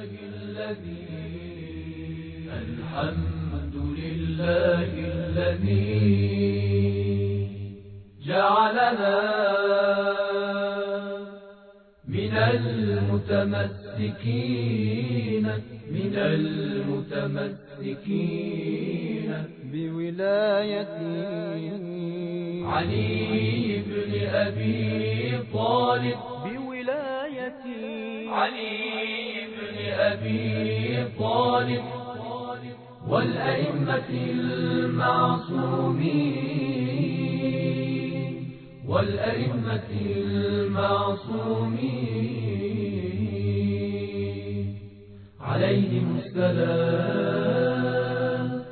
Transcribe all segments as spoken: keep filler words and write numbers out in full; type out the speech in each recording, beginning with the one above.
الحمد لله الذي جعلنا من المتمسكين من المتمسكين بولاية علي بن أبي طالب بولاية علي بن أبي طالب والأئمة المعصومين والأئمة المعصومين عليهم السلام.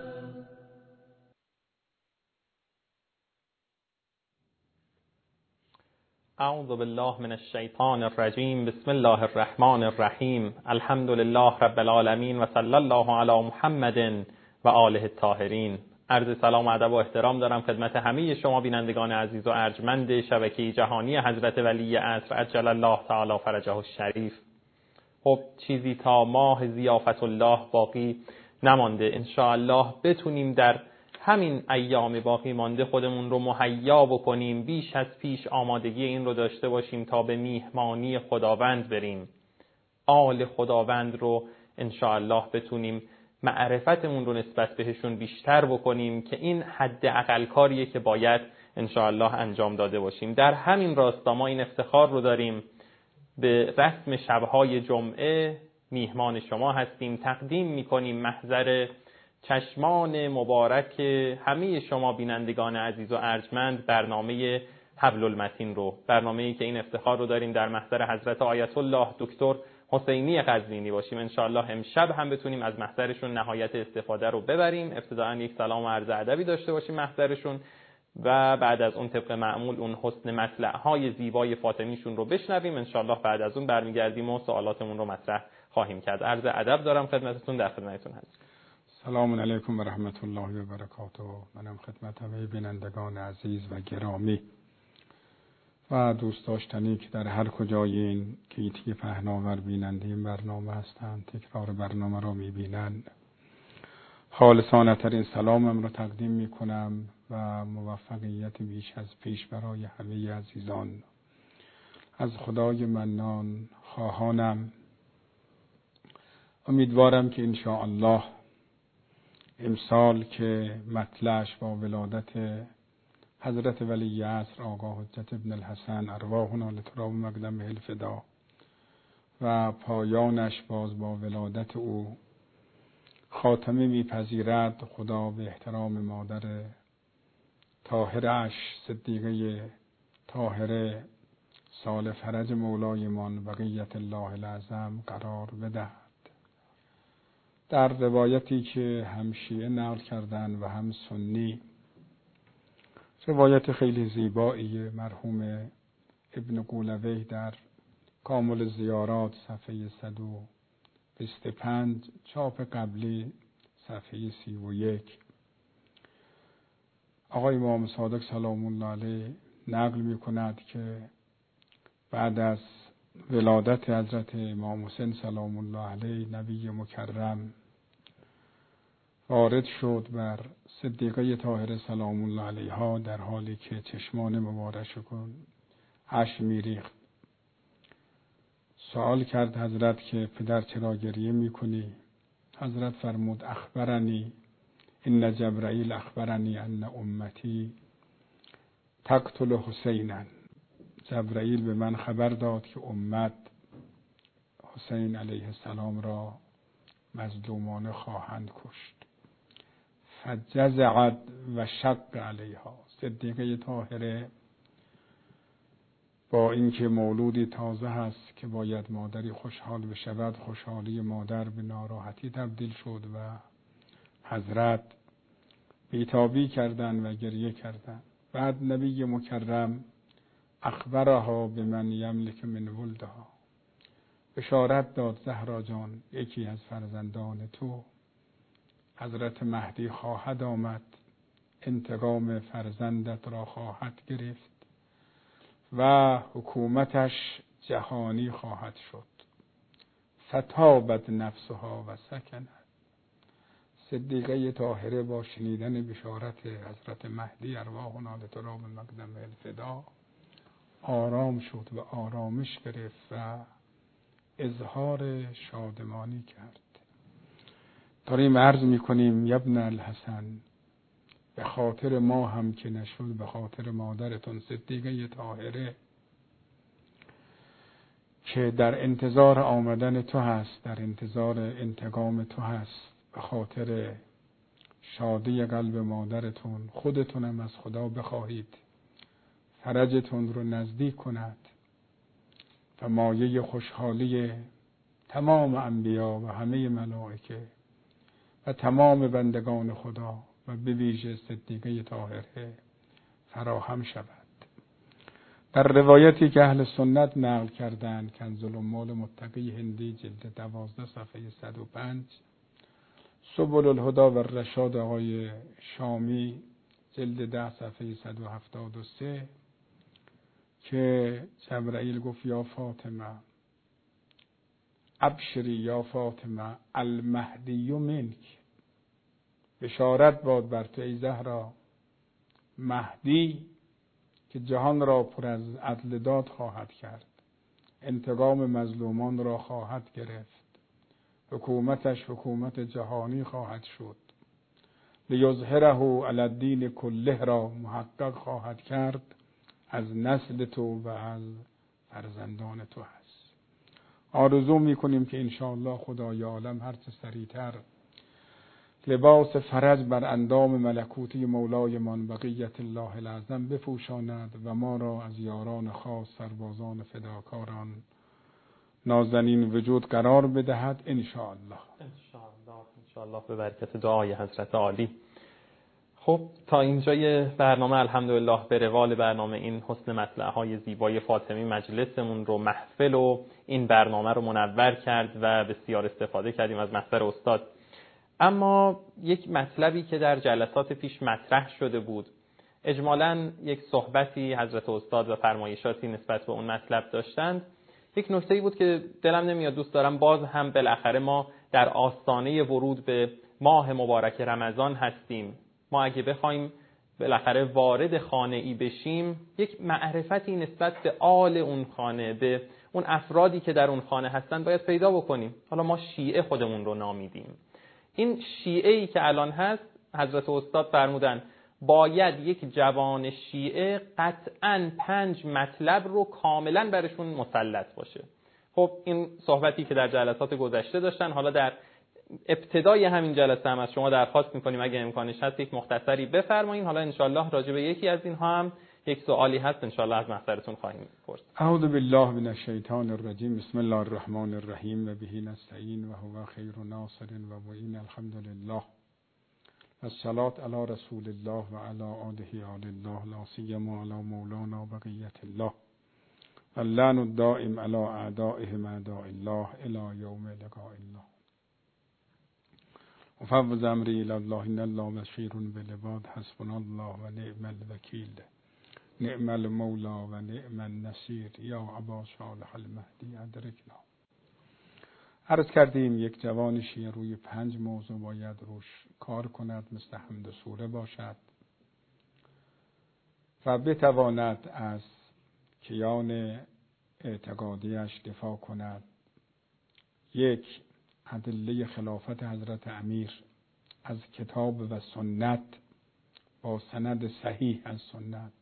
اعوذ بالله من الشیطان الرجیم. بسم الله الرحمن الرحیم. الحمد لله رب العالمین و صلی الله علی محمد و آله الطاهرین. عرض سلام و ادب و احترام دارم خدمت همه شما بینندگان عزیز و ارجمند شبکه جهانی حضرت ولی عصر عجل الله تعالی فرجه الشریف. خب چیزی تا ماه ضیافت الله باقی نمانده. ان شاء الله بتونیم در همین ایام باقی مانده خودمون رو مهیا بکنیم، بیش از پیش آمادگی این رو داشته باشیم تا به میهمانی خداوند بریم، آل خداوند رو ان شاء الله بتونیم معرفتمون رو نسبت بهشون بیشتر بکنیم که این حد اقل کاریه که باید ان شاء الله انجام داده باشیم. در همین راستا ما این افتخار رو داریم به رسم شبهای جمعه میهمان شما هستیم، تقدیم میکنیم محضر چشمان مبارک همه شما بینندگان عزیز و ارجمند برنامه حبل المتین رو، برنامه‌ای که این افتخار رو داریم در محضر حضرت آیت الله دکتر حسینی قزوینی باشیم. انشاءالله امشب هم بتونیم از محضرشون نهایت استفاده رو ببریم. ابتداً یک سلام و عرض ادبی داشته باشیم محضرشون و بعد از اون طبق معمول اون حسن مطلع‌های زیبای فاطمیشون رو بشنویم. انشاءالله بعد از اون برمیگردیم و سوالاتمون رو مطرح خواهیم کرد. عرض ادب دارم خدمتتون، در خدمتتون هستم. سلام علیکم و رحمت الله و برکاته. منم خدمت همه بینندگان عزیز و گرامی و دوست داشتنی که در هر کجای این گیتی پهناور بیننده این برنامه هستند، تکرار برنامه را میبینند، خالصانه ترین سلامم را تقدیم میکنم و موفقیت بیش از پیش برای همه عزیزان از خدای منان خواهانم. امیدوارم که انشاءالله امسال که مطلعش با ولادت حضرت ولی عصر آقا حجت ابن الحسن ارواحنا لتراب مقدمه الفدا و پایانش باز با ولادت او خاتمه میپذیرد، خدا به احترام مادر طاهرش صدیقه طاهره سال فرج مولایمان بقیت الله العظم قرار بدهد. در روایتی که هم شیعه نقل کردن و هم سنی، روایت خیلی زیبایی مرحوم ابن قولوی در کامل زیارات صفحه صد و بیست و پنج چاپ قبلی صفحه سی و یک، آقای امام صادق سلام الله علیه نقل می کند که بعد از ولادت حضرت امام حسین سلام الله علیه نبی مکرم وارد شد بر صدیقه طاهره سلام الله علیها در حالی که چشمان مبارکشون اشک میریخت. سوال کرد حضرت که پدر چرا گریه میکنی؟ حضرت فرمود اخبرنی ان جبرائیل اخبرنی ان امتی تقتل حسینا. جبرائیل به من خبر داد که امت حسین علیه السلام را مظلومانه خواهند کشت. فجزعت و شق علیها. صدیقه طاهره با اینکه مولودی تازه هست که باید مادری خوشحال بشود، خوشحالی مادر به ناراحتی تبدیل شد و حضرت بیتابی کردن و گریه کردن. بعد نبی مکرم اخبرها به من یملک من ولدها، بشارت داد زهرا جان یکی از فرزندان تو حضرت مهدی خواهد آمد، انتقام فرزندت را خواهد گرفت و حکومتش جهانی خواهد شد. ستابت نفسها و سکنت. صدیقه طاهره با شنیدن بشارت حضرت مهدی ارواحنا لتراب مقدم الفدا آرام شد و آرامش گرفت و اظهار شادمانی کرد. داریم عرض میکنیم یبن الحسن، به خاطر ما هم که نشد به خاطر مادرتون صدیقه طاهره که در انتظار آمدن تو هست، در انتظار انتقام تو هست، به خاطر شادی قلب مادرتون خودتونم از خدا بخواهید فرجتون رو نزدیک کند و مایه خوشحالی تمام انبیا و همه ملائکه و تمام بندگان خدا و به ویژه صدیقه طاهره فراهم شود. در روایتی که اهل سنت نقل کردند، کنز الاموال متقی هندی جلد دوازده صفحه صد و پنج، سبل الهدا و الرشاد آقای شامی جلد ده صفحه صد و هفتاد و سه، که جبرائیل گفت یا فاطمه ابشری یا فاطمه المهدی منک، بشارت باد بر تو ای زهرا، مهدی که جهان را پر از عدل داد خواهد کرد، انتقام مظلومان را خواهد گرفت، حکومتش حکومت جهانی خواهد شد، لیظهره علی الدین کله را محقق خواهد کرد، از نسل تو و از فرزندان تو هست. آرزو میکنیم که انشاءالله خدای عالم هر چه سریعتر لباس فرج بر اندام ملکوتی مولای من بقیت الله العظم بپوشاند و ما را از یاران خاص سربازان فداکاران نازنین وجود قرار بدهد انشاءالله. انشاءالله انشاءالله به برکت دعای حضرت عالی. خب تا اینجای برنامه الحمدلله به روال برنامه این حسن مطلعهای زیبای فاطمی مجلسمون رو، محفل و این برنامه رو منور کرد و بسیار استفاده کردیم از محضر استاد. اما یک مطلبی که در جلسات پیش مطرح شده بود، اجمالاً یک صحبتی حضرت استاد و فرمایشاتی نسبت به اون مطلب داشتند، یک نکته‌ای بود که دلم نمیاد دوست دارم باز هم بالاخره ما در آستانه ورود به ماه مبارک رمضان هستیم، ما اگه بخوایم بالاخره وارد خانه ای بشیم یک معرفتی نسبت به آل اون خانه، به اون افرادی که در اون خانه هستن باید پیدا بکنیم. حالا ما شیعه خودمون رو نامیدیم، این شیعه ای که الان هست حضرت استاد فرمودن باید یک جوان شیعه قطعاً پنج مطلب رو کاملاً برشون مسلط باشه. خب این صحبتی که در جلسات گذشته داشتن، حالا در ابتدای همین جلسه هم از شما درخواست میکنیم اگه امکانش هست یک مختصری بفرمایید. حالا انشالله راجع به یکی از اینها هم یک سوالی هست انشالله از محضرتون خواهیم پرسید. اعوذ بالله من الشیطان الرجیم، بسم الله الرحمن الرحیم و به نستعین و هو خیر ناصر و معین، الحمد لله و الصلاة علی رسول الله و علی آله آل الله، لا سیما علی مولانا بقیت الله و اللعن الدائم علی اعدائهم اعداء الله الی یوم لقاء الله. وفوض امری الی الله ان الله بشیر بالعباد، حسبنا الله و نعم الوکیل، نعم المولا و نعم النصیر، یا ابا صالح المهدی ادرکنا. عرض کردیم یک جوان شیعه روی پنج موضوع باید روش کار کند، مثل حمد سوره باشد و بتواند از کیان اعتقادیش دفاع کند. یک، ادله خلافت حضرت امیر از کتاب و سنت با سند صحیح از سنت.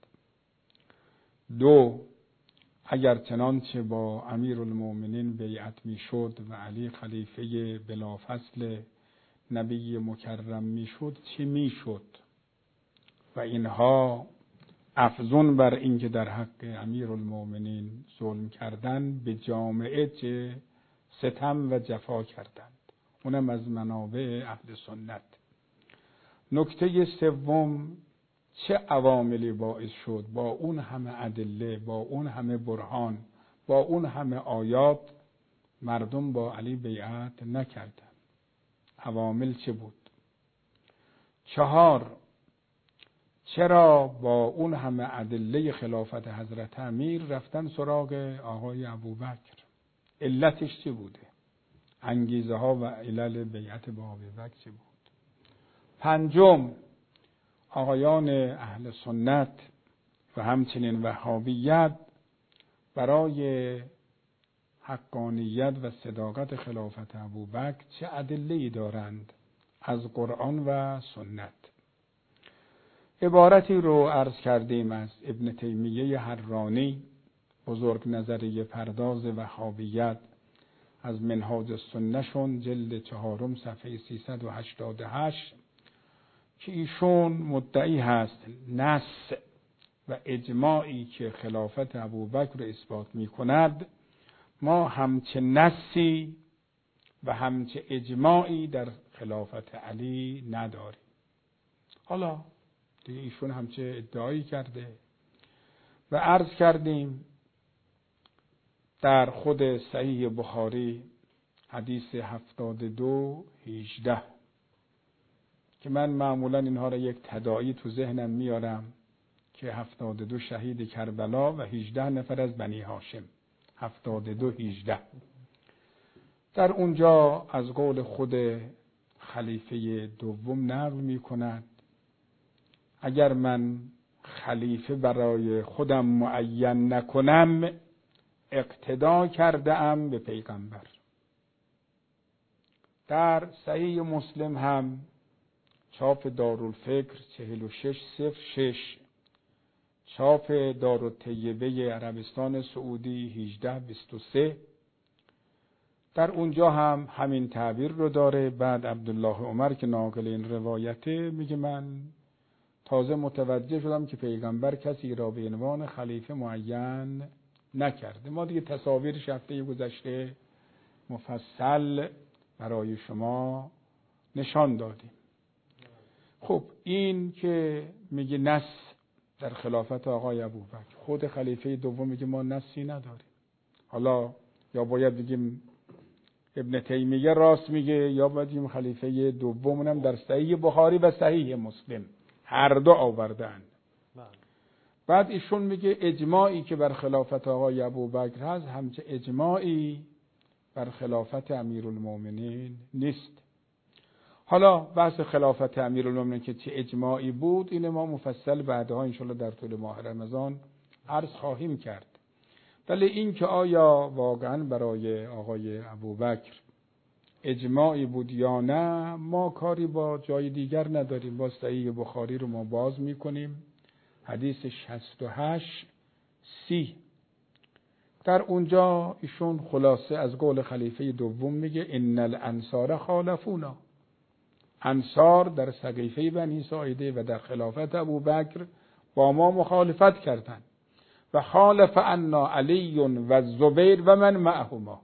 دو، اگر چنانچه با امیرالمومنین بیعت میشد و علی خلیفه بلافصل نبی مکرم میشد چه میشد، و اینها افزون بر اینکه در حق امیرالمومنین ظلم کردن به جامعه چه ستم و جفا کردند، اونم از منابع اهل سنت. نکته سوم، چه عواملی باعث شد با اون همه ادله، با اون همه برهان، با اون همه آیات مردم با علی بیعت نکردند؟ عوامل چه بود؟ چهار، چرا با اون همه ادله خلافت حضرت امیر رفتن سراغ آقای ابوبکر؟ علتش چه بوده؟ انگیزه ها و علل بیعت با ابوبکر چه بود. پنجم، آقایان اهل سنت و همچنین وهابیت برای حقانیت و صداقت خلافت ابوبکر چه ادله‌ای دارند از قرآن و سنت. عبارتی رو عرض کردیم از ابن تیمیه حرانی، بزرگ نظریه پرداز وهابیت، از منهاج السنه شون جلد چهارم صفحه سیصد و هشتاد و هشت، که ایشون مدعی هست نص و اجماعی که خلافت ابوبکر رو اثبات می کند، ما همچه نصی و همچه اجماعی در خلافت علی نداریم. حالا دیگه ایشون همچه ادعایی کرده و عرض کردیم در خود صحیح بخاری حدیث هفتاد و دو هجده که من معمولا اینها را یک تداعی تو ذهنم میارم که هفتاد و دو شهید کربلا و هجده نفر از بنی هاشم، هفتاد و دو هجده. در اونجا از قول خود خلیفه دوم نقل می کند اگر من خلیفه برای خودم معین نکنم اقتدا کرده ام به پیغمبر. در صحیح مسلم هم چاپ دارالفکر چهل و شش صفر شش، چاپ دارالطیبه عربستان سعودی هجده بیست و سه، در اونجا هم همین تعبیر رو داره. بعد عبدالله عمر که ناقل این روایته میگه من تازه متوجه شدم که پیغمبر کسی را به عنوان خلیفه معین نکرده. ما دیگه تصاویرش هفته گذشته مفصل برای شما نشان دادیم. خب این که میگه نص در خلافت آقای ابوبکر، خود خلیفه دوم میگه ما نصی نداریم. حالا یا باید بگیم ابن تیمیه راست میگه یا باید بگیم خلیفه دومونم در صحیح بخاری و صحیح مسلم هر دو آوردن. بعد ایشون میگه اجماعی که بر خلافت آقای ابوبکر هست همچه اجماعی بر خلافت امیرالمومنین نیست. حالا بحث خلافت امیرالمومنین که چه اجماعی بود این ما مفصل بعدها انشالله در طول ماه رمضان عرض خواهیم کرد. ولی این که آیا واقعا برای آقای ابوبکر اجماعی بود یا نه، ما کاری با جای دیگر نداریم. با صحیح بخاری رو ما باز میکنیم، حدیث شصت و هشت سی، در اونجا ایشون خلاصه از قول خلیفه دوم میگه ان الانصار خالفونا، انصار در سقیفه بنی ساعده و در خلافت ابوبکر با ما مخالفت کردند و خالف عنا علی و زبیر و من معهما،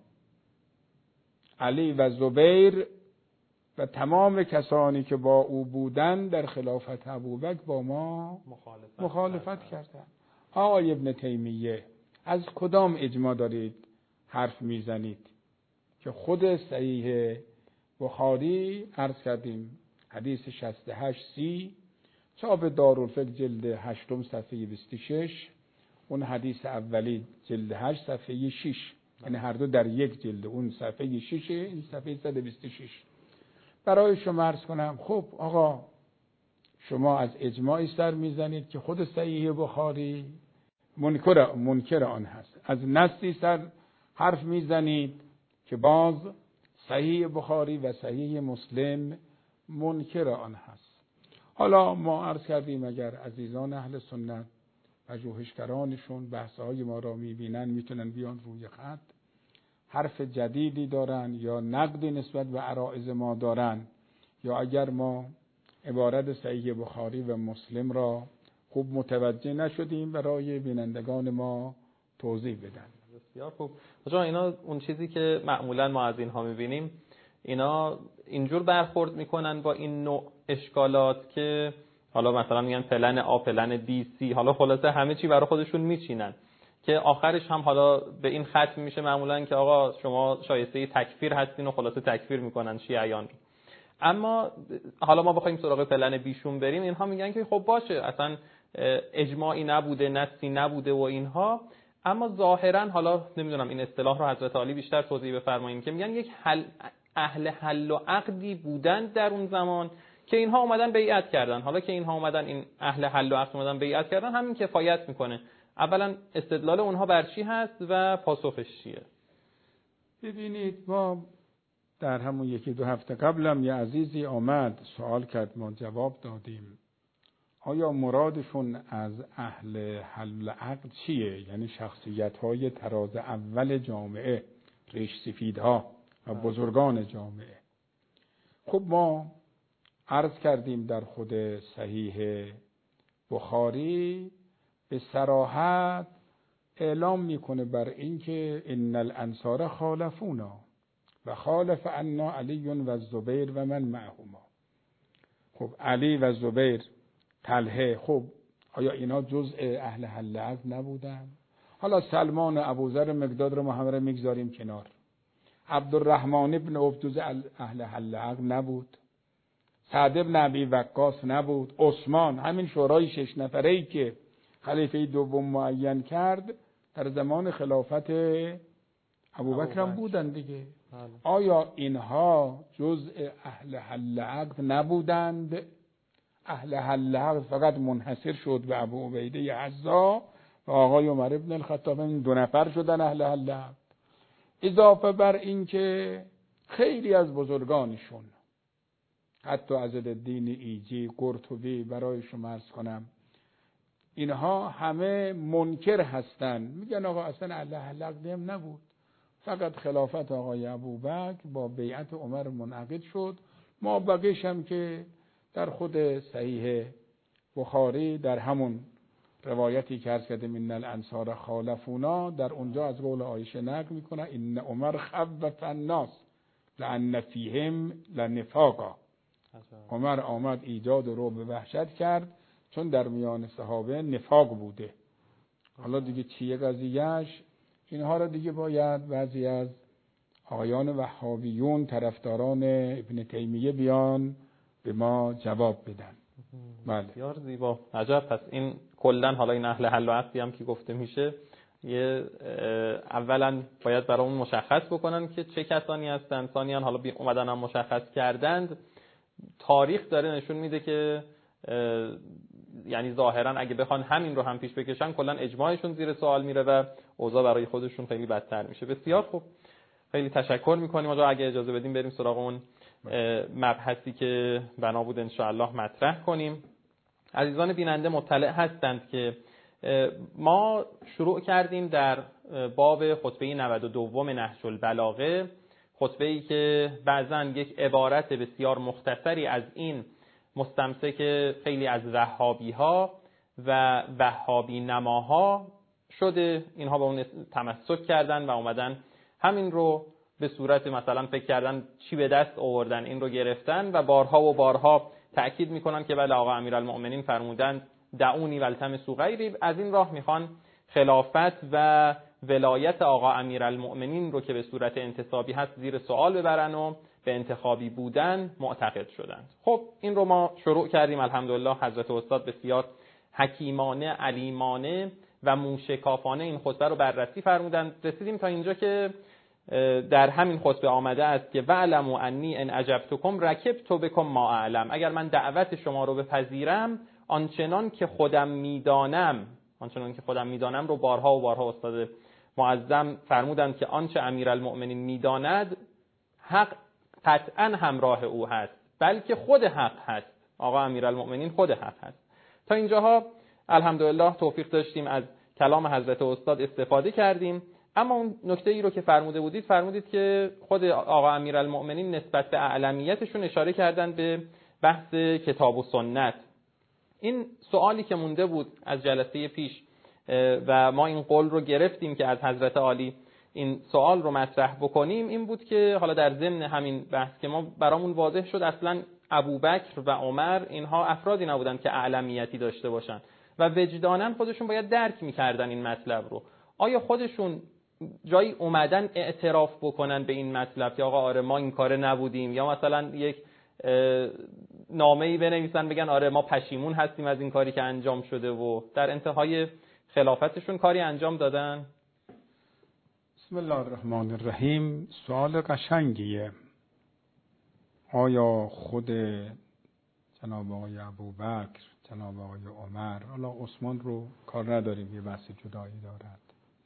علی و زبیر و تمام کسانی که با او بودند در خلافت ابوبکر با ما مخالفت, مخالفت کردند. آقای ابن تیمیه از کدام اجماع دارید حرف میزنید که خود صحیح بخاری عرض کردیم حدیث شصت و هشت سی، چاپ دارالفکر جلد هشتم صفحه بیست و شش، اون حدیث اولی جلد هشت صفحه شش، یعنی هر دو در یک جلد، اون صفحه شش این صفحه صد و بیست و شش. برای شما عرض کنم خب آقا شما از اجماعی سر میزنید که خود صحیح بخاری منکر منکر آن هست، از نصی سر حرف میزنید که باز صحیح بخاری و صحیح مسلم منکر آن هست. حالا ما عرض کردیم اگر عزیزان اهل سنت پژوهشگرانشون بحث‌های ما را میبینن میتونن بیان روی خط، حرف جدیدی دارن یا نقدی نسبت به عرائض ما دارن، یا اگر ما عبارت صحیح بخاری و مسلم را خوب متوجه نشدیم برای بینندگان ما توضیح بدن. بسیار خوب. آقا اینا اون چیزی که معمولا ما از اینها میبینیم، اینا اینجور برخورد میکنن با این نوع اشکالات که حالا مثلا میگن پلن آ پلن بی سی، حالا خلاصه همه چی برای خودشون میچینن که آخرش هم حالا به این ختم میشه معمولا که آقا شما شایسته تکفیر هستین و خلاصه تکفیر میکنن شیعیان رو. اما حالا ما بخوایم سراغ پلن بیشون بریم، اینها میگن که خب باشه اصلا اجماعی نبوده، نصی نبوده و اینها، اما ظاهرا حالا نمیدونم این اصطلاح رو حضرت عالی بیشتر توضیح بفرمایید که میگن یک حل اهل حل و عقدی بودن در اون زمان که اینها اومدن بیعت کردن. حالا که اینها اومدن این اهل حل و عقد اومدن بیعت کردن، همین کفایت میکنه. اولا استدلال اونها بر چی هست و پاسخش چیه؟ ببینید، ما در همون یکی دو هفته قبلم یه عزیزی آمد سوال کرد، ما جواب دادیم. آیا مرادشون از اهل حل عقد چیه؟ یعنی شخصیت‌های تراز اول جامعه، ریش سفیدها و بزرگان جامعه. خب ما عرض کردیم در خود صحیح بخاری به صراحت اعلام میکنه بر اینکه ان الانصار خالفونا و خالف عنا علی و زبیر و من معهما. خب علی و زبیر، طلحه، خب آیا اینا جزء اهل حل عقد نبودن؟ حالا سلمان و ابوذر مقداد رو ما هم میگذاریم کنار. عبدالرحمن ابن عوف جزء اهل حل عقد نبود؟ سعد ابن ابی وقاص نبود؟ عثمان، همین شورای شش نفره‌ای که خلیفه دوم معین کرد در زمان خلافت ابوبکر هم بودن دیگه. آیا اینها جزء اهل حل عقد نبودند؟ اهل حل عقد فقط منحصر شد به ابو عبیده عزا و آقای عمر ابن الخطاب، این دو نفر شدن اهل حل عقد. اضافه بر این که خیلی از بزرگانشون، حتی عزالدین ایجی، قرطبی، برای شما عرض کنم، اینها همه منکر هستن، میگن آقا اصلا اهل حل عقد هم نبود، فقط خلافت آقای ابوبکر با بیعت عمر منعقد شد. ما بقیش هم که در خود صحیح بخاری در همون روایتی که عرض کردیم ان الانصار خالفونا، در اونجا از قول عایشه نقل میکنه ان عمر خوف الناس لان فیهم لنفاقا. عمر آمد ایجاد رو به وحشت کرد چون در میان صحابه نفاق بوده. حالا دیگه چیه قضیهش؟ اینها را دیگه باید بعضی از آقایان وهابیون طرفداران ابن تیمیه بیان به ما جواب بدن. بله، بسیار زیبا، عجب. پس این کلن حالا این اهل حل و عقدی هم که گفته میشه، یه اولا باید برای اون مشخص بکنن که چه کسانی هستن، ثانیاً حالا بی اومدن هم مشخص کردند. تاریخ داره نشون میده که یعنی ظاهرا اگه بخوان همین رو هم پیش بکشن، کلا اجماعشون زیر سوال میره و اوضاع برای خودشون خیلی بدتر میشه. بسیار خوب، خیلی تشکر میکنیم. آقا اگه اجازه بدیم بریم سراغ اون مبحثی که بنا بود ان شاء الله مطرح کنیم. عزیزان بیننده مطلع هستند که ما شروع کردیم در باب خطبه نود و دو نهج البلاغه، خطبه‌ای که بعضاً یک عبارت بسیار مختصری از این مستمسک خیلی از وهابی‌ها و وهابی نماها شده. اینها با اون تمسک کردن و اومدن همین رو به صورت مثلا فکر کردن چی به دست آوردن این رو گرفتن و بارها و بارها تأکید میکنن که بله آقا امیرالمؤمنین فرمودند دعونی والتمسوا غیری. از این راه میخوان خلافت و ولایت آقا امیرالمؤمنین رو که به صورت انتصابی هست زیر سوال ببرن و به انتخابی بودن معتقد شدند. خب این رو ما شروع کردیم. الحمدلله حضرت استاد بسیار حکیمانه، علیمانه و موشکافانه این خطبه رو بررسی فرمودند. رسیدیم تا اینجا که در همین خطبه آمده است که وعلموا انی ان اجبتکم رکبت بکم ما اعلم. اگر من دعوت شما رو بپذیرم، آنچنان که خودم میدانم، آنچنان که خودم میدانم رو بارها و بارها استاد معظم فرمودند که آنچه امیرالمؤمنین میداند حق قطعا همراه او هست، بلکه خود حق هست. آقا امیرالمؤمنین خود حق هست. تا اینجاها الحمدلله توفیق داشتیم از کلام حضرت استاد استفاده کردیم. اما اون نکته ای رو که فرموده بودید فرمودید که خود آقا امیرالمؤمنین نسبت به اعلمیتشون اشاره کردن به بحث کتاب و سنت. این سوالی که مونده بود از جلسه پیش و ما این قول رو گرفتیم که از حضرت عالی این سوال رو مطرح بکنیم، این بود که حالا در ضمن همین بحث که ما برامون واضح شد اصلا ابوبکر و عمر اینها افرادی نبودن که اعلمیتی داشته باشن و وجداناً خودشون باید درک می‌کردن این مطلب رو. آیا خودشون جایی اومدن اعتراف بکنن به این مطلب که آقا آره ما این کاره نبودیم، یا مثلا یک نامه‌ای بنویسن بگن آره ما پشیمون هستیم از این کاری که انجام شده و در انتهای خلافتشون کاری انجام دادن؟ بسم الله الرحمن الرحیم. سوال قشنگیه. آیا خود جناب آقای ابوبکر، جناب آقای عمر، حالا عثمان رو کار نداریم، یه بحث جدایی دارد،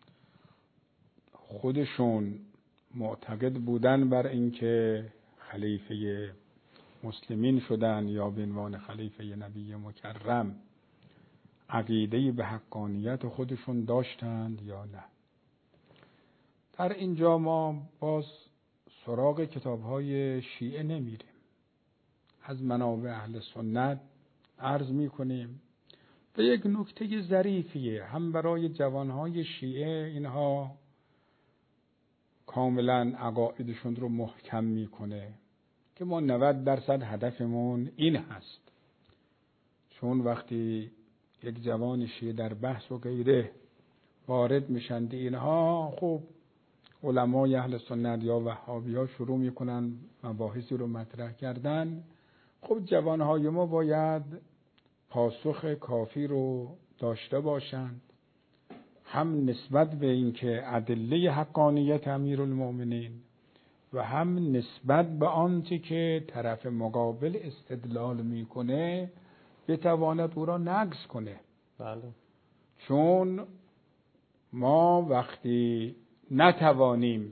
خودشون معتقد بودن بر اینکه خلیفه مسلمین شدن یا به عنوان خلیفه نبی مکرم عقیده‌ای به حقانیت خودشون داشتند یا نه؟ در اینجا ما باز سراغ کتاب‌های شیعه نمیریم، از منابع اهل سنت عرض می‌کنیم. و یک نکته ظریفیه هم برای جوانهای شیعه، اینها کاملا عقایدشون رو محکم میکنه که ما نود درصد هدفمون این هست. چون وقتی یک جوان شیعه در بحث و غیره وارد میشند، اینها خب علمای اهل سنت یا وهابی ها شروع میکنن مباحثی رو مطرح کردن، خب جوانهای ما باید پاسخ کافی رو داشته باشند، هم نسبت به اینکه ادله حقانیت امیرالمومنین و هم نسبت به آنچه که طرف مقابل استدلال میکنه بتواند او را نقض کنه. بله. چون ما وقتی نتوانیم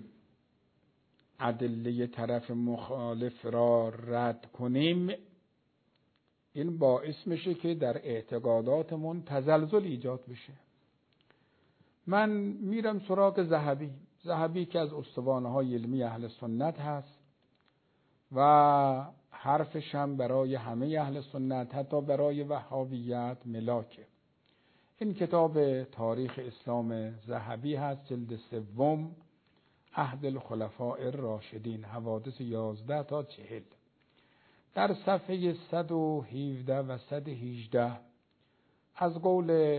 ادله طرف مخالف را رد کنیم، این باعث میشه که در اعتقاداتمون تزلزل ایجاد بشه. من میرم سراغ ذهبی. ذهبی که از استوانه‌های علمی اهل سنت هست و حرفش هم برای همه اهل سنت، حتی برای وهابیت ملاکه. این کتاب تاریخ اسلام ذهبی هست، جلد سوم، عهد الخلفاء الراشدین، حوادث یازده تا چهل. در صفحه صد و هفده و صد و هجده از قول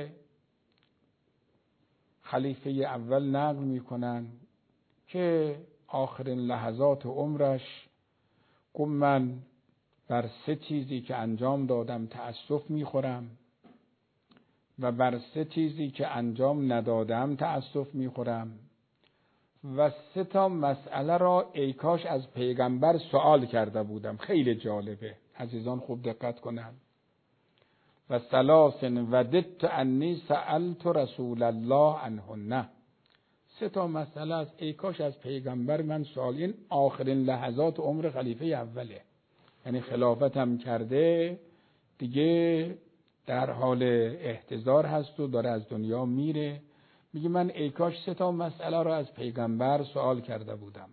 خلیفه اول نقل میکنن که آخرین لحظات عمرش گفت من بر سه چیزی که انجام دادم تأسف میخورم و بر سه چیزی که انجام ندادم تأسف میخورم و سه تا مسئله را ای کاش از پیغمبر سوال کرده بودم. خیلی جالبه، عزیزان خوب دقت کنن. و ثلاث وددت انی سألت رسول الله عنهن. سه تا مسئله از ای کاش از پیغمبر من سوال. این آخرین لحظات عمر خلیفه اوله، یعنی خلافتم کرده دیگه، در حال احتضار هست و داره از دنیا میره. میگه من ای کاش سه تا مسئله را از پیغمبر سوال کرده بودم.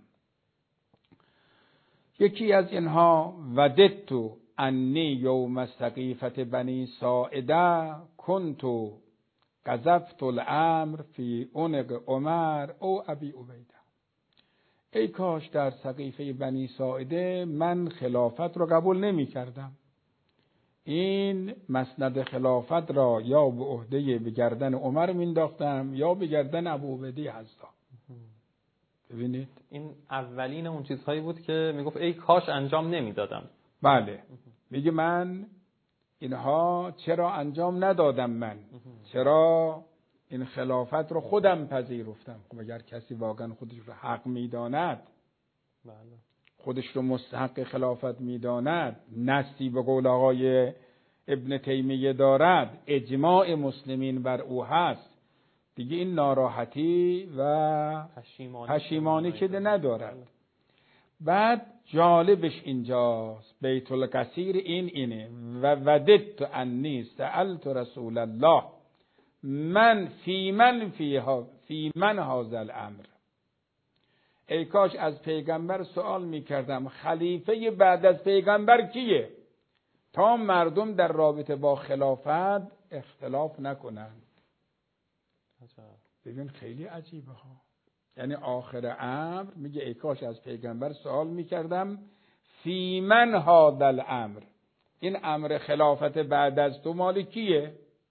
یکی از اینها وددت انی یوم سقیفت بنی ساعده کنت قذفت الامر فی عنق عمر او ابی عبیده. ای کاش در سقیفه بنی ساعده من خلافت را قبول نمی کردم، این مسند خلافت را یا به عهده به گردن عمر مینداختم یا به گردن ابو عبیده حضرت. ببینید این اولین اون چیزهایی بود که میگفت ای کاش انجام نمیدادم. بله، میگه من اینها چرا انجام ندادم، من چرا این خلافت رو خودم پذیرفتم. خب اگر کسی واقعا خودش رو حق میداند، بله، خودش رو مستحق خلافت میداند، نصی به قول آقای ابن تیمیه دارد، اجماع مسلمین بر او هست، دیگه این ناراحتی و پشیمانی, پشیمانی که ندارد. بعد جالبش اینجاست، بیت القصیر این اینه و وددت انی سألت رسول الله من فی من فیها فی من هذا الامر. ای کاش از پیغمبر سوال میکردم خلیفه بعد از پیغمبر کیه، تا مردم در رابطه با خلافت اختلاف نکنند. ببین خیلی عجیبه ها. یعنی آخر امر میگه ای کاش از پیغمبر سوال میکردم فی من هذا الامر، این امر خلافت بعد از تو مال کیه؟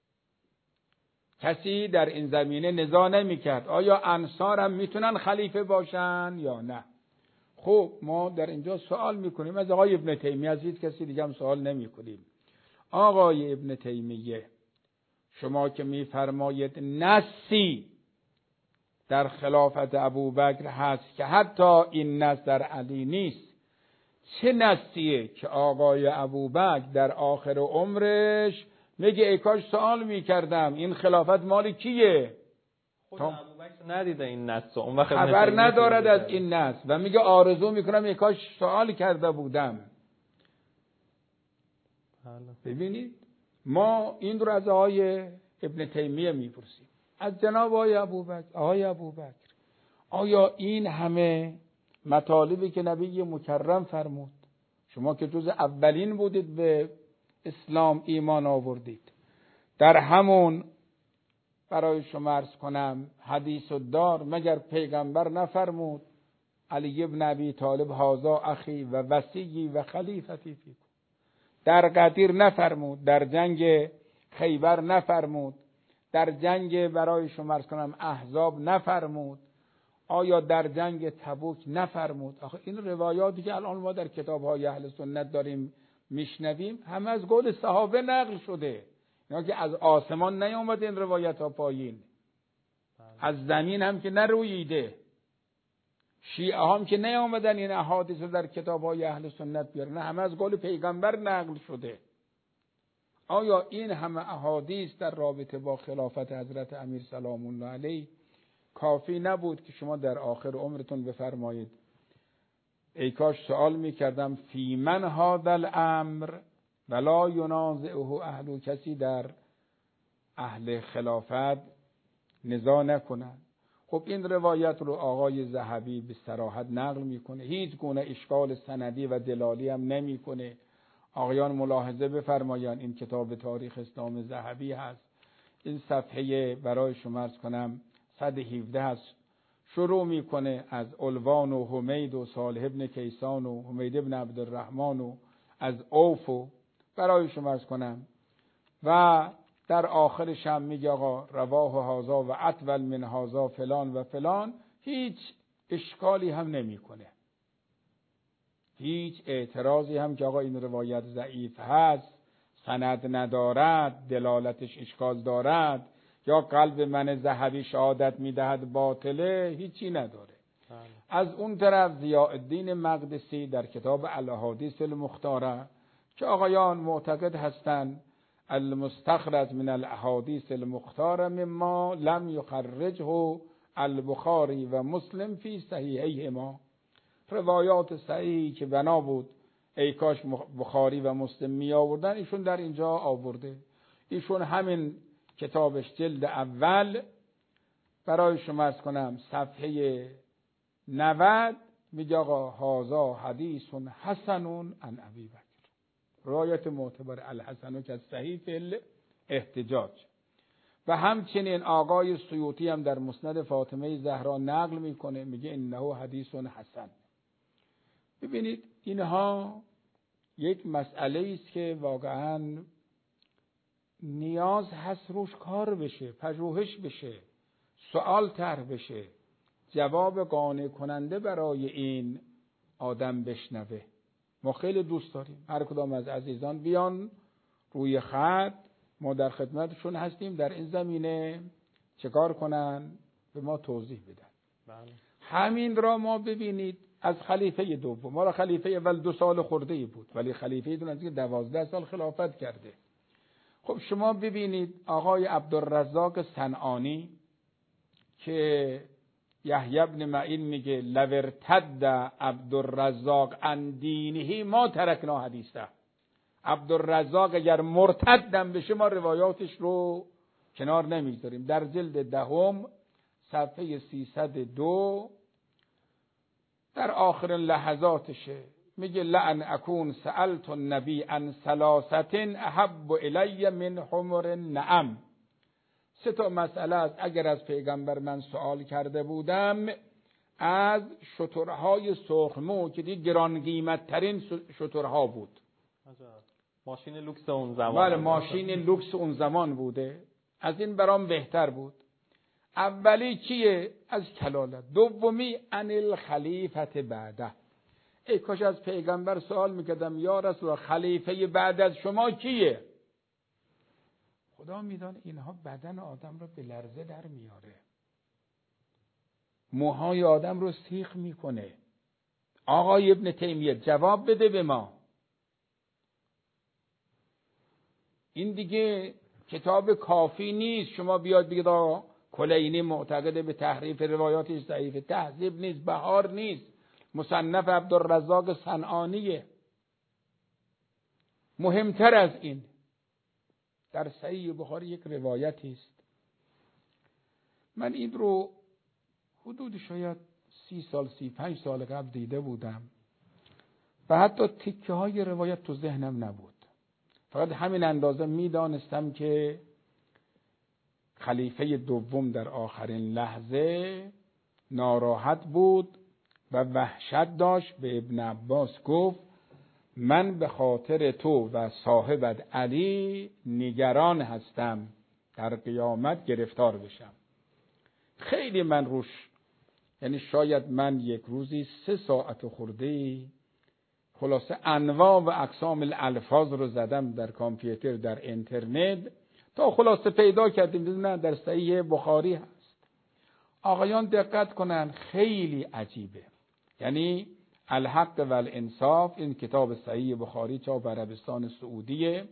کسی در این زمینه نزاع نمیکرد آیا انصار هم میتونن خلیفه باشن یا نه. خب ما در اینجا سوال میکنیم از آقای ابن تیمیه، از هیچ کسی دیگه هم سوال نمیکنیم. آقای ابن تیمیه، شما که میفرمایید نصی در خلافت ابوبکر هست که حتی این نص در علی نیست. چه نصیه که آقای ابوبکر در آخر عمرش میگه ای کاش سوال میکردم این خلافت مال کیه؟ خود ابوبکر ندیده این نص، اون وقت خبر ندارد از این نص و میگه آرزو میکنم ای کاش سوال کرده بودم. ببینید ما این رو از آقای ابن تیمیه میپرسیم، از جناب آقای ابوبکر. آقای ابوبکر آیا این همه مطالبی که نبی مکرم فرمود، شما که جز اولین بودید به اسلام ایمان آوردید، در همون برای شما عرض کنم حدیث الدار مگر پیغمبر نفرمود علی ابن ابی طالب هذا اخی و وصی و خلیفتی فیکم؟ در قدیر نفرمود، در جنگ خیبر نفرمود، در جنگ برای شما عرض کنم احزاب نفرمود، آیا در جنگ تبوک نفرمود؟ آخه این روایاتی که الان ما در کتاب‌های اهل سنت داریم میشنویم همه از قول صحابه نقل شده، اینا که از آسمان نیامده این روایت ها پایین، از زمین هم که نرویده. شیعه هم که نیامدن این احادیث در کتاب‌های اهل سنت بیارن، همه از قول پیغمبر نقل شده. آیا این همه احادیث در رابطه با خلافت حضرت امیر سلام الله علیه کافی نبود که شما در آخر عمرتون بفرمایید ای کاش سوال میکردم فی من هذا الامر ولا ینازعه اهل، کسی در اهل خلافت نزاع نکنند. خب این روایت رو آقای ذهبی به صراحت نقل میکنه، هیچ گونه اشکال سندی و دلالی هم نمیکنه. آقایان ملاحظه بفرمایند این کتاب تاریخ اسلام ذهبی هست، این صفحه برای شما عرض کنم صد و هفده هست، شروع میکنه از علوان و حمید و صالح ابن کیسان و حمید ابن عبدالرحمن و از اوف و برای شما عرض کنم و در آخرش هم میگه آقا رواه هذا و اطول من هذا فلان و فلان، هیچ اشکالی هم نمیکنه، هیچ اعتراضی هم که آقا این روایت ضعیف هست، سند ندارد، دلالتش اشکال دارد یا قلب من ذهبی شهادت میدهد باطله، هیچی نداره. از اون طرف ضیاء الدین مقدسی در کتاب الاحادیث المختاره که آقایان معتقد هستند المستخرج من الاحادیث المختاره مما لم یخرجه البخاری و مسلم فی صحیحیهما، روایات صحیحی که بنا بود ای کاش بخاری و مسلم می آوردن ایشون در اینجا آورده. ایشون همین کتابش جلد اول برای شما عرض کنم صفحه نود میگه آقا هازا حدیث حسن عن ابی بکر، روایت معتبر الحسن که از صحیح فی الاحتجاج. و همچنین آقای سیوطی هم در مسند فاطمه زهرا نقل میکنه میگه انه حدیث حسن. ببینید اینها یک مسئله است که واقعا نیاز هست روش کار بشه، پژوهش بشه، سوال طرح بشه، جواب قانع کننده برای این آدم بشنوه. ما خیلی دوست داریم هر کدام از عزیزان بیان روی خط، ما در خدمتشون هستیم در این زمینه چه کار کنن به ما توضیح بدن. بله. همین را ما ببینید از خلیفه دوم، ما را خلیفه اول دو سال خورده ای بود ولی خلیفه دوم که دوازده سال خلافت کرده. خب شما ببینید آقای عبدالرزاق صنعانی که یحیی بن معین میگه لو ارتد عبدالرزاق عن دینه ما ترکنا حدیثه، عبدالرزاق اگر مرتدم بشه ما روایاتش رو کنار نمیذاریم. در جلد دهم صفحه سیصد و دو در آخر لحظاتشه میگه لعن اکون سألت النبی عن ثلاثه احب الی من حمر نعم. سه تا مسئله است اگر از پیغمبر من سوال کرده بودم از شترهای سرخمو که دی گران قیمت ترین شترها بود. ماشین لوکس اون زمان. بله ماشین لوکس اون زمان بوده، از این برام بهتر بود. اولی چیه؟ از کلالت. دومی عن الخلیفت بعده، ای کاش از پیغمبر سوال میکردم یا رسول الله خلیفه بعد از شما کیه؟ خدا میدونه اینها بدن آدم رو به لرزه در میاره. موهای آدم رو سیخ میکنه. آقای ابن تیمیه جواب بده به ما. این دیگه کتاب کافی نیست شما بیاد بگید آقا کلینی معتقد به تحریف روایاتش ضعیفه. تهذیب نیست، بهار نیست، مصنف عبدالرزاق صنعانیه. مهمتر از این در صحیح بخاری یک روایتی است. من این رو حدود شاید سی سال سی پنج سال قبل دیده بودم و حتی تکه های روایت تو ذهنم نبود. فقط همین اندازه میدانستم که خلیفه دوم در آخرین لحظه ناراحت بود و وحشت داشت. به ابن عباس گفت من به خاطر تو و صاحبت علی نگران هستم در قیامت گرفتار بشم. خیلی من روش، یعنی شاید من یک روزی سه ساعت خورده‌ای خلاصه انواع و اقسام الالفاظ رو زدم در کامپیوتر در اینترنت تا خلاصه پیدا کردیم نه در صحیح بخاری هست. آقایان دقت کنن خیلی عجیبه. یعنی الحق و الانصاف این کتاب صحیح بخاری چاپ عربستان سعودیه.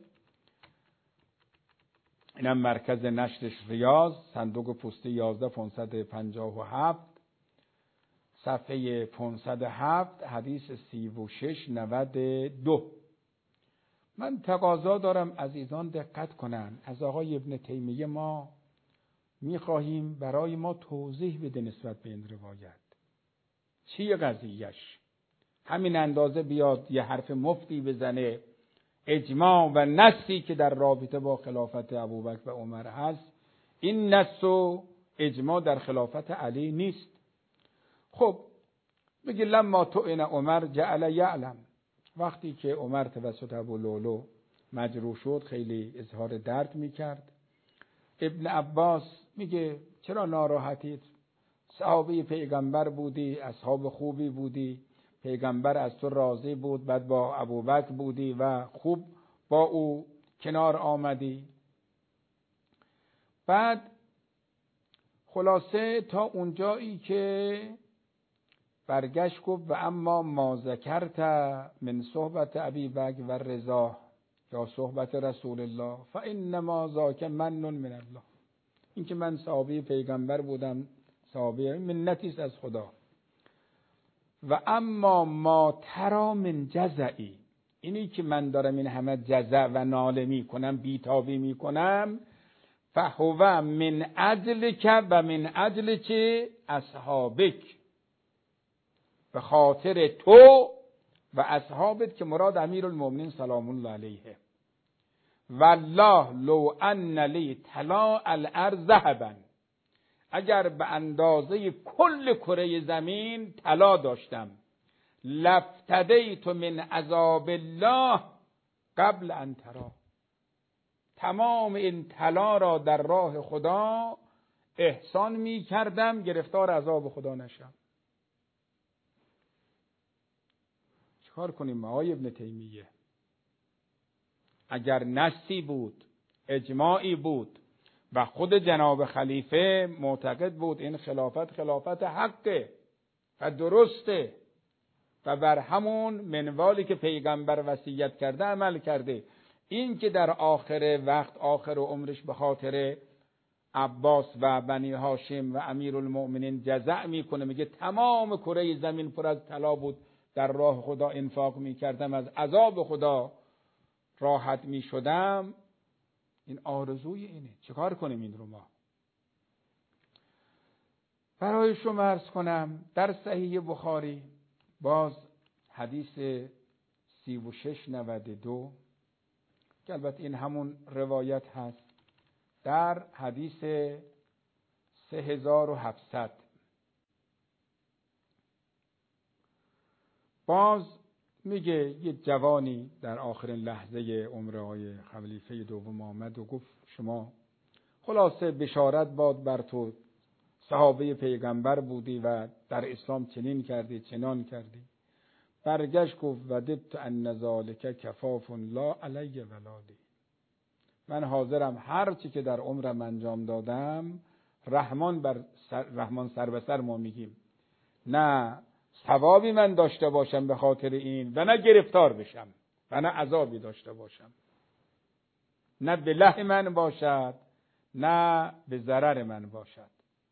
اینم مرکز نشرش ریاض، صندوق پستی یازده پانصد و پنجاه و هفت، صفحه پانصد و هفت، حدیث سی و شش نود و دو. من تقاضا دارم عزیزان دقت کنن. از آقای ابن تیمیه ما میخواهیم برای ما توضیح بده نسبت به این روایت. چیه قضیهش؟ همین اندازه بیاد یه حرف مفتی بزنه اجماع و نصی که در رابطه با خلافت ابوبکر و عمر هست، این نص و اجماع در خلافت علی نیست. خب میگه لما طعن عمر جعل یعلم، وقتی که عمر توسط ابو لؤلؤ مجروح شد خیلی اظهار درد میکرد. ابن عباس میگه چرا ناراحتید؟ صحابه پیغمبر بودی، اصحاب خوبی بودی، پیغمبر از تو راضی بود، بعد با ابوبکر بودی و خوب با او کنار آمدی. بعد خلاصه تا اونجایی که برگشت گفت و اما ما ذکرت من صحبت ابی بکر و رضا یا صحبت رسول الله فانما ذاک من من الله. این که من صحابه پیغمبر بودم، صحابه منتی است از خدا. و اما ما ترا من جزعی، اینی که من دارم این همه جزع و ناله می کنم، بیتابی می کنم، فهو من اجلک و من اجل چه اصحابک، به خاطر تو و اصحابت که مراد امیرالمومنین سلام الله علیه. والله لو ان لی طلاء الارض ذهبا، اگر به اندازه کل کره زمین طلا داشتم، لفتدیت من عذاب الله قبل ان ترا، تمام این طلا را در راه خدا احسان می کردم گرفتار عذاب خدا نشم. چیکار کنیم آقای ابن تیمیه؟ اگر نصی بود، اجماعی بود و خود جناب خلیفه معتقد بود این خلافت خلافت حقه و درسته و بر همون منوالی که پیغمبر وصیت کرده عمل کرده، این که در آخر وقت آخر عمرش به خاطر عباس و بنی هاشم و امیرالمؤمنین جزع میکنه، میگه تمام کره زمین پر از طلا بود، در راه خدا انفاق میکردم، از عذاب خدا راحت میشدم. این آرزوی اینه. چیکار کنیم این رو ما؟ برای شما عرض کنم در صحیح بخاری باز حدیث سی و شش نود و دو که البته این همون روایت هست، در حدیث سه هزار و هفتصد باز میگه یه جوانی در آخرین لحظه عمر آقای خلیفه دوم آمد و گفت شما خلاصه بشارت باد بر تو، صحابه پیغمبر بودی و در اسلام چنین کردی چنان کردی. برگشت گفت وددت ان ذلک کفاف لا علی ولادی، من حاضرم هر چی که در عمرم انجام دادم رحمان بر سر رحمان سر به سر ما میگیم، نه ثوابی من داشته باشم به خاطر این و نه گرفتار بشم و نه عذابی داشته باشم، نه به له من باشد نه به ضرر من باشد.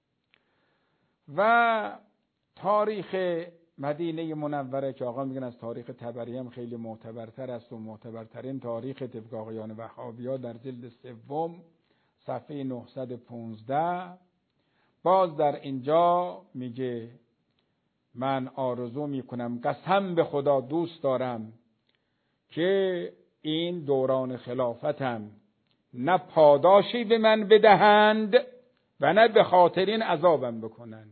و تاریخ مدینه منوره که آقا میگن از تاریخ طبری هم خیلی معتبرتر است و معتبرترین تاریخ طبق آقایان وهابی‌ها در جلد سوم صفحه نهصد و پانزده باز در اینجا میگه من آرزو میکنم، قسم به خدا دوست دارم که این دوران خلافتم نه پاداشی به من بدهند و نه به خاطر این عذابم بکنند.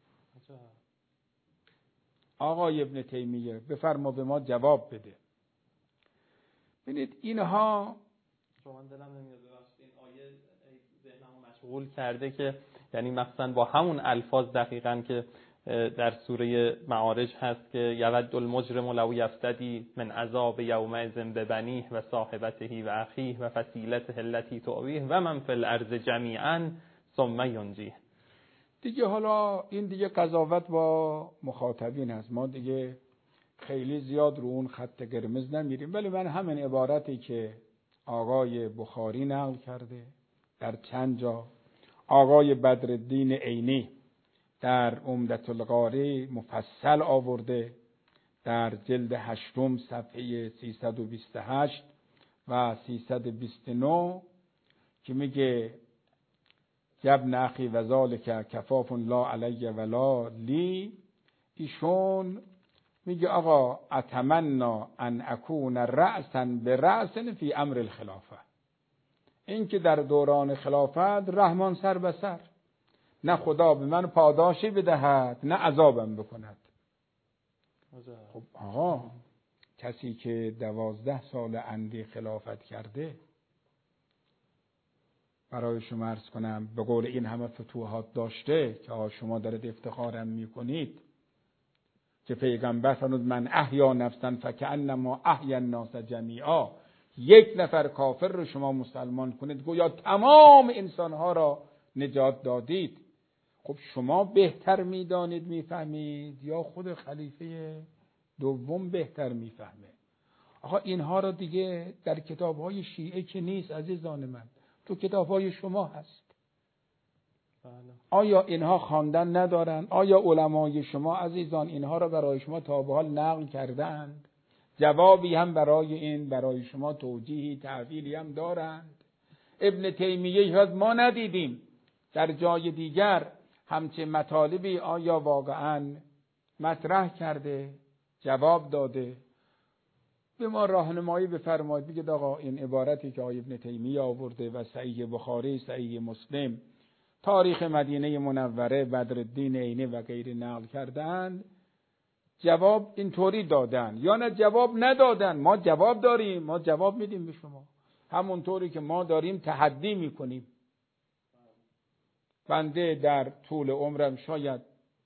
آقای ابن تیمیه بفرما به ما جواب بده. ببینید اینها شما دلم نمیاد این آیه ذهنمو مشغول کرده که یعنی مثلا با همون الفاظ دقیقاً که در سوره معارج هست که یود المجرم لو یفتدی من عذاب یومئذ ببنیه و صاحبته و اخیه و فصیلته التي تؤویه و من فی الارض جمیعا ثم ینجیه. دیگه حالا این دیگه قضاوت با مخاطبین هست، ما دیگه خیلی زیاد رو اون خط قرمز نمیریم، ولی من همین عبارتی که آقای بخاری نقل کرده در چند جا، آقای بدرالدین عینی در عمدة القاری مفصل آورده در جلد هشتم صفحه سیصد و بیست و هشت و سیصد و بیست و نه که میگه ابن اخی و ذالک کفاف لا علی ولا لی. ایشون میگه آقا اتمنى ان اکون رأسا برأس فی امر الخلافه، این که در دوران خلافت رحمان سر به سر، نه خدا به من پاداشی بدهد نه عذابم بکند. خب آقا کسی که دوازده سال اندی خلافت کرده، برای شما عرض کنم به قول این همه فتوحات داشته که آقا شما دارید افتخارم میکنید که پیغمبر فرمود من احیا نفسا فکأنما احیا الناس جمیعا، یک نفر کافر رو شما مسلمان کنید گویا تمام انسانها را نجات دادید. خب شما بهتر میدانید میفهمید یا خود خلیفه دوم بهتر میفهمه؟ آقا اینها را دیگه در کتاب‌های شیعه که نیست عزیزان من، تو کتاب‌های شما هست. آیا اینها خواندن ندارن؟ آیا علمای شما عزیزان اینها را برای شما تا به حال نقل کردند؟ جوابی هم برای این برای شما توجیهی تعبیری هم دارند؟ ابن تیمیه هست ما ندیدیم در جای دیگر همچه مطالبی آیا واقعا مطرح کرده، جواب داده؟ به ما راهنمایی بفرمایید، بگید آقا این عبارتی که آقای ابن تیمیه آورده و صحیح بخاری، صحیح مسلم، تاریخ مدینه منوره، بدرالدین عینی و غیره نقل کردند، جواب اینطوری دادن یا نه جواب ندادن؟ ما جواب داریم، ما جواب میدیم به شما همونطوری که ما داریم تحدی میکنیم. بنده در طول عمرم شاید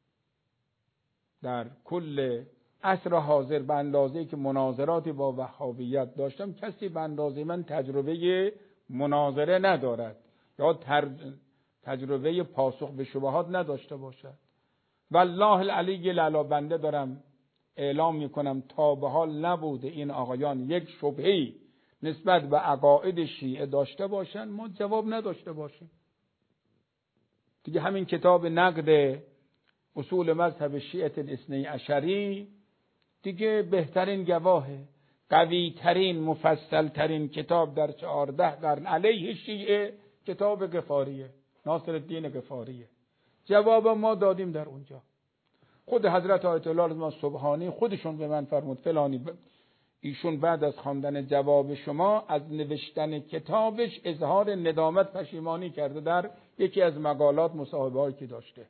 در کل عصر حاضر به اندازه‌ای که مناظراتی با وهابیت داشتم کسی به اندازه من تجربه مناظره ندارد یا تجربه پاسخ به شبهات نداشته باشد. والله العلی الاعلی بنده دارم اعلام میکنم تا به حال نبوده این آقایان یک شبهه‌ای نسبت به عقاید شیعه داشته باشن ما جواب نداشته باشیم. دیگه همین کتاب نقد اصول مذهب شیعه الاثنی عشری دیگه بهترین گواهه، قوی ترین مفصل ترین کتاب در چهارده قرن علیه شیعه کتاب غفاریه، ناصر الدین غفاریه. جواب ما دادیم در اونجا. خود حضرت آیت الله سبحانی خودشون به من فرمود فلانی ب... ایشون بعد از خواندن جواب شما از نوشتن کتابش اظهار ندامت پشیمانی کرده در یکی از مقالات مصاحبه‌ای که داشته.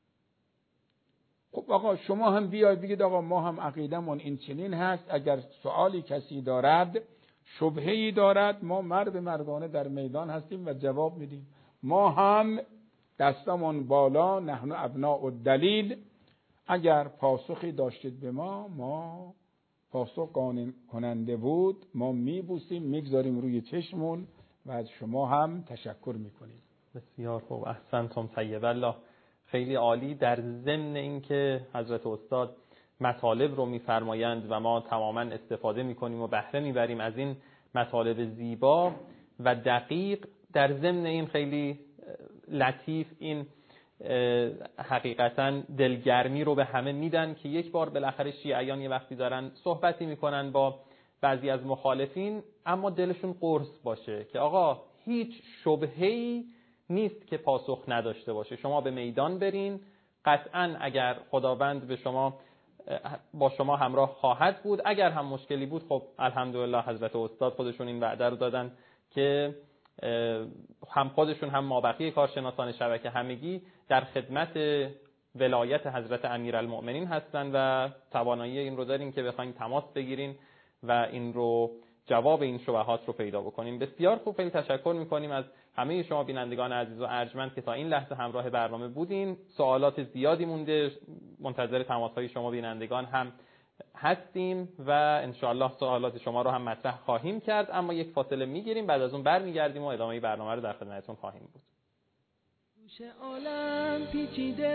خب آقا شما هم بیاید بگید آقا ما هم عقیدمون این چنین هست، اگر سوالی کسی دارد شبهه‌ای دارد ما مرد مردانه در میدان هستیم و جواب میدیم. ما هم دستمون بالا، نحن ابناء الدلیل، اگر پاسخی داشتید به ما ما پاسخ کننده بود ما میبوسیم میگذاریم روی چشمون و از شما هم تشکر میکنیم. بسیار خوب، احسنتم طیب الله، خیلی عالی. در ضمن اینکه حضرت استاد مطالب رو میفرمایند و ما تماما استفاده میکنیم و بهره میبریم از این مطالب زیبا و دقیق، در ضمن این خیلی لطیف این حقیقتا دلگرمی رو به همه میدن که یک بار بالاخره شیعیان یه وقتی دارن صحبتی میکنن با بعضی از مخالفین، اما دلشون قرص باشه که آقا هیچ شبهه‌ای نیست که پاسخ نداشته باشه. شما به میدان برین، قطعا اگر خداوند به شما با شما همراه خواهد بود. اگر هم مشکلی بود، خب الحمدلله حضرت استاد خودشون این وعده رو دادن که هم خودشون هم مابقی کارشناسان شبکه همگی در خدمت ولایت حضرت امیرالمؤمنین هستن و توانایی این رو دارین که بخواین تماس بگیرین و این رو جواب این شبهات رو پیدا بکنیم. بسیار خوب، خیلی تشکر میکنیم از همه شما بینندگان عزیز و ارجمند که تا این لحظه همراه برنامه بودین. سوالات زیادی مونده، منتظر تماس‌های شما بینندگان هم هستیم و انشاءالله سوالات شما رو هم مطرح خواهیم کرد، اما یک فاصله میگیریم، بعد از اون برمیگردیم و ادامه برنامه رو در خدمتتون خواهیم بود. گوش عالم پیچیده،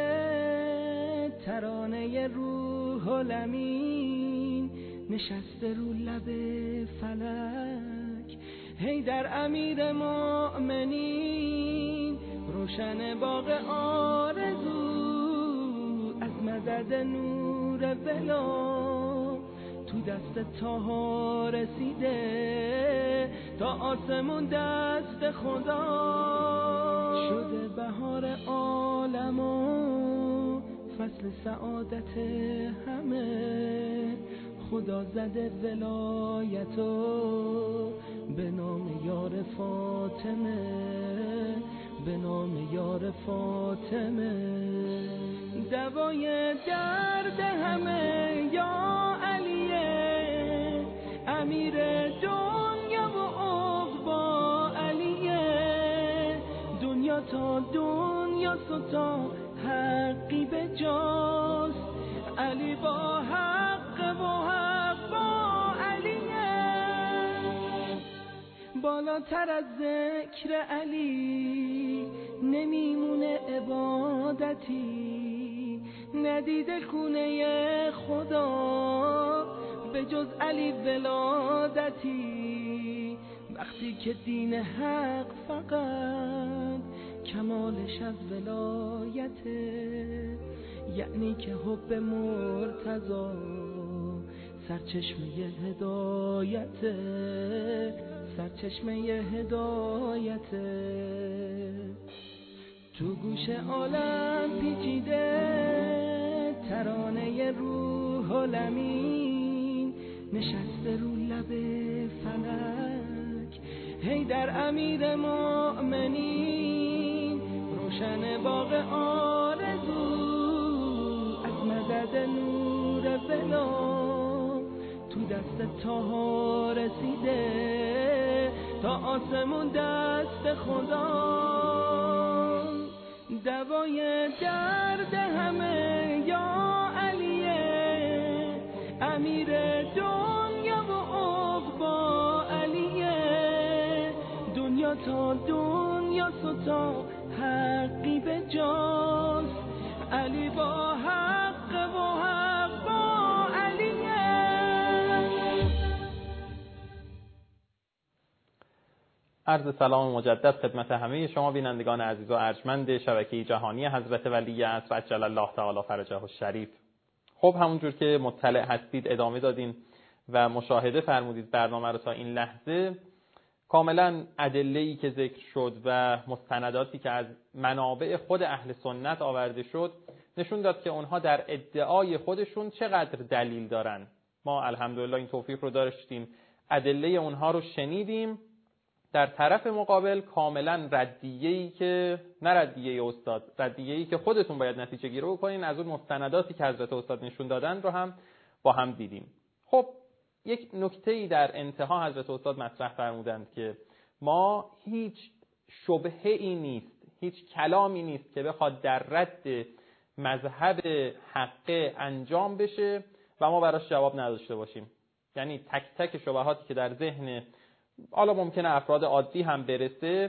ترانه روح الامین نشسته رو لب فلک، هی در امیر مؤمنین روشن باغ آرزو، از مدد نور ولا تو دست تاها رسیده، تا آسمون دست خدا شده بهار عالم و فصل سعادت همه، خدا زده ولایتو به نام یار فاطمه، به نام یار فاطمه. دوای درد همه یا علیه، امیر دنیا و عقبا علیه، دنیا تا دنیا ستا حقی به جاست، علی با حق و حق با علیه. بالاتر از ذکر علی نمیمونه عبادتی، ندیده خونه خدا به جز علی ولادتی، وقتی که دین حق فقط کمالش از ولایته، یعنی که حب مرتضی سرچشمه هدایته، سرچشمه هدایته. تو گوش عالم پیچیده، ترانه روح الامین نشسته رو لب فلک، هی در امیر مؤمنین روشن باغ آرزو، از مدد نور ولا تو دست تاها رسیده، تا آسمون دست خدا دوای درد همه یا علیه، امیر دنیا و عقبا علیه، دنیا تا دنیا ستا حقی به جاست، علی با حق و حق با علیه. عرض سلام مجدد خدمت همه شما بینندگان عزیز و ارجمند شبکه جهانی حضرت ولی عصر عجل الله تعالی فرجه الشریف. خب همونجور که مطلع هستید ادامه دادین و مشاهده فرمودید برنامه رو تا این لحظه. کاملا ادله‌ای که ذکر شد و مستنداتی که از منابع خود اهل سنت آورده شد نشون داد که اونها در ادعای خودشون چقدر دلیل دارن. ما الحمدلله این توفیق رو داشتیم، ادله اونها رو شنیدیم. در طرف مقابل کاملا ردیه‌ای که نه ردیه استاد، ردیه‌ای که خودتون باید نتیجه گیری بکنین از اون مستنداتی که حضرت استاد نشون دادن رو هم با هم دیدیم. خب یک نکته‌ای در انتها حضرت استاد مطرح فرمودند که ما هیچ شبهه‌ای نیست، هیچ کلامی نیست که بخواد در رد مذهب حق انجام بشه و ما براش جواب نداشته باشیم. یعنی تک تک شبهاتی که در ذهن حالا ممکنه افراد عادی هم برسه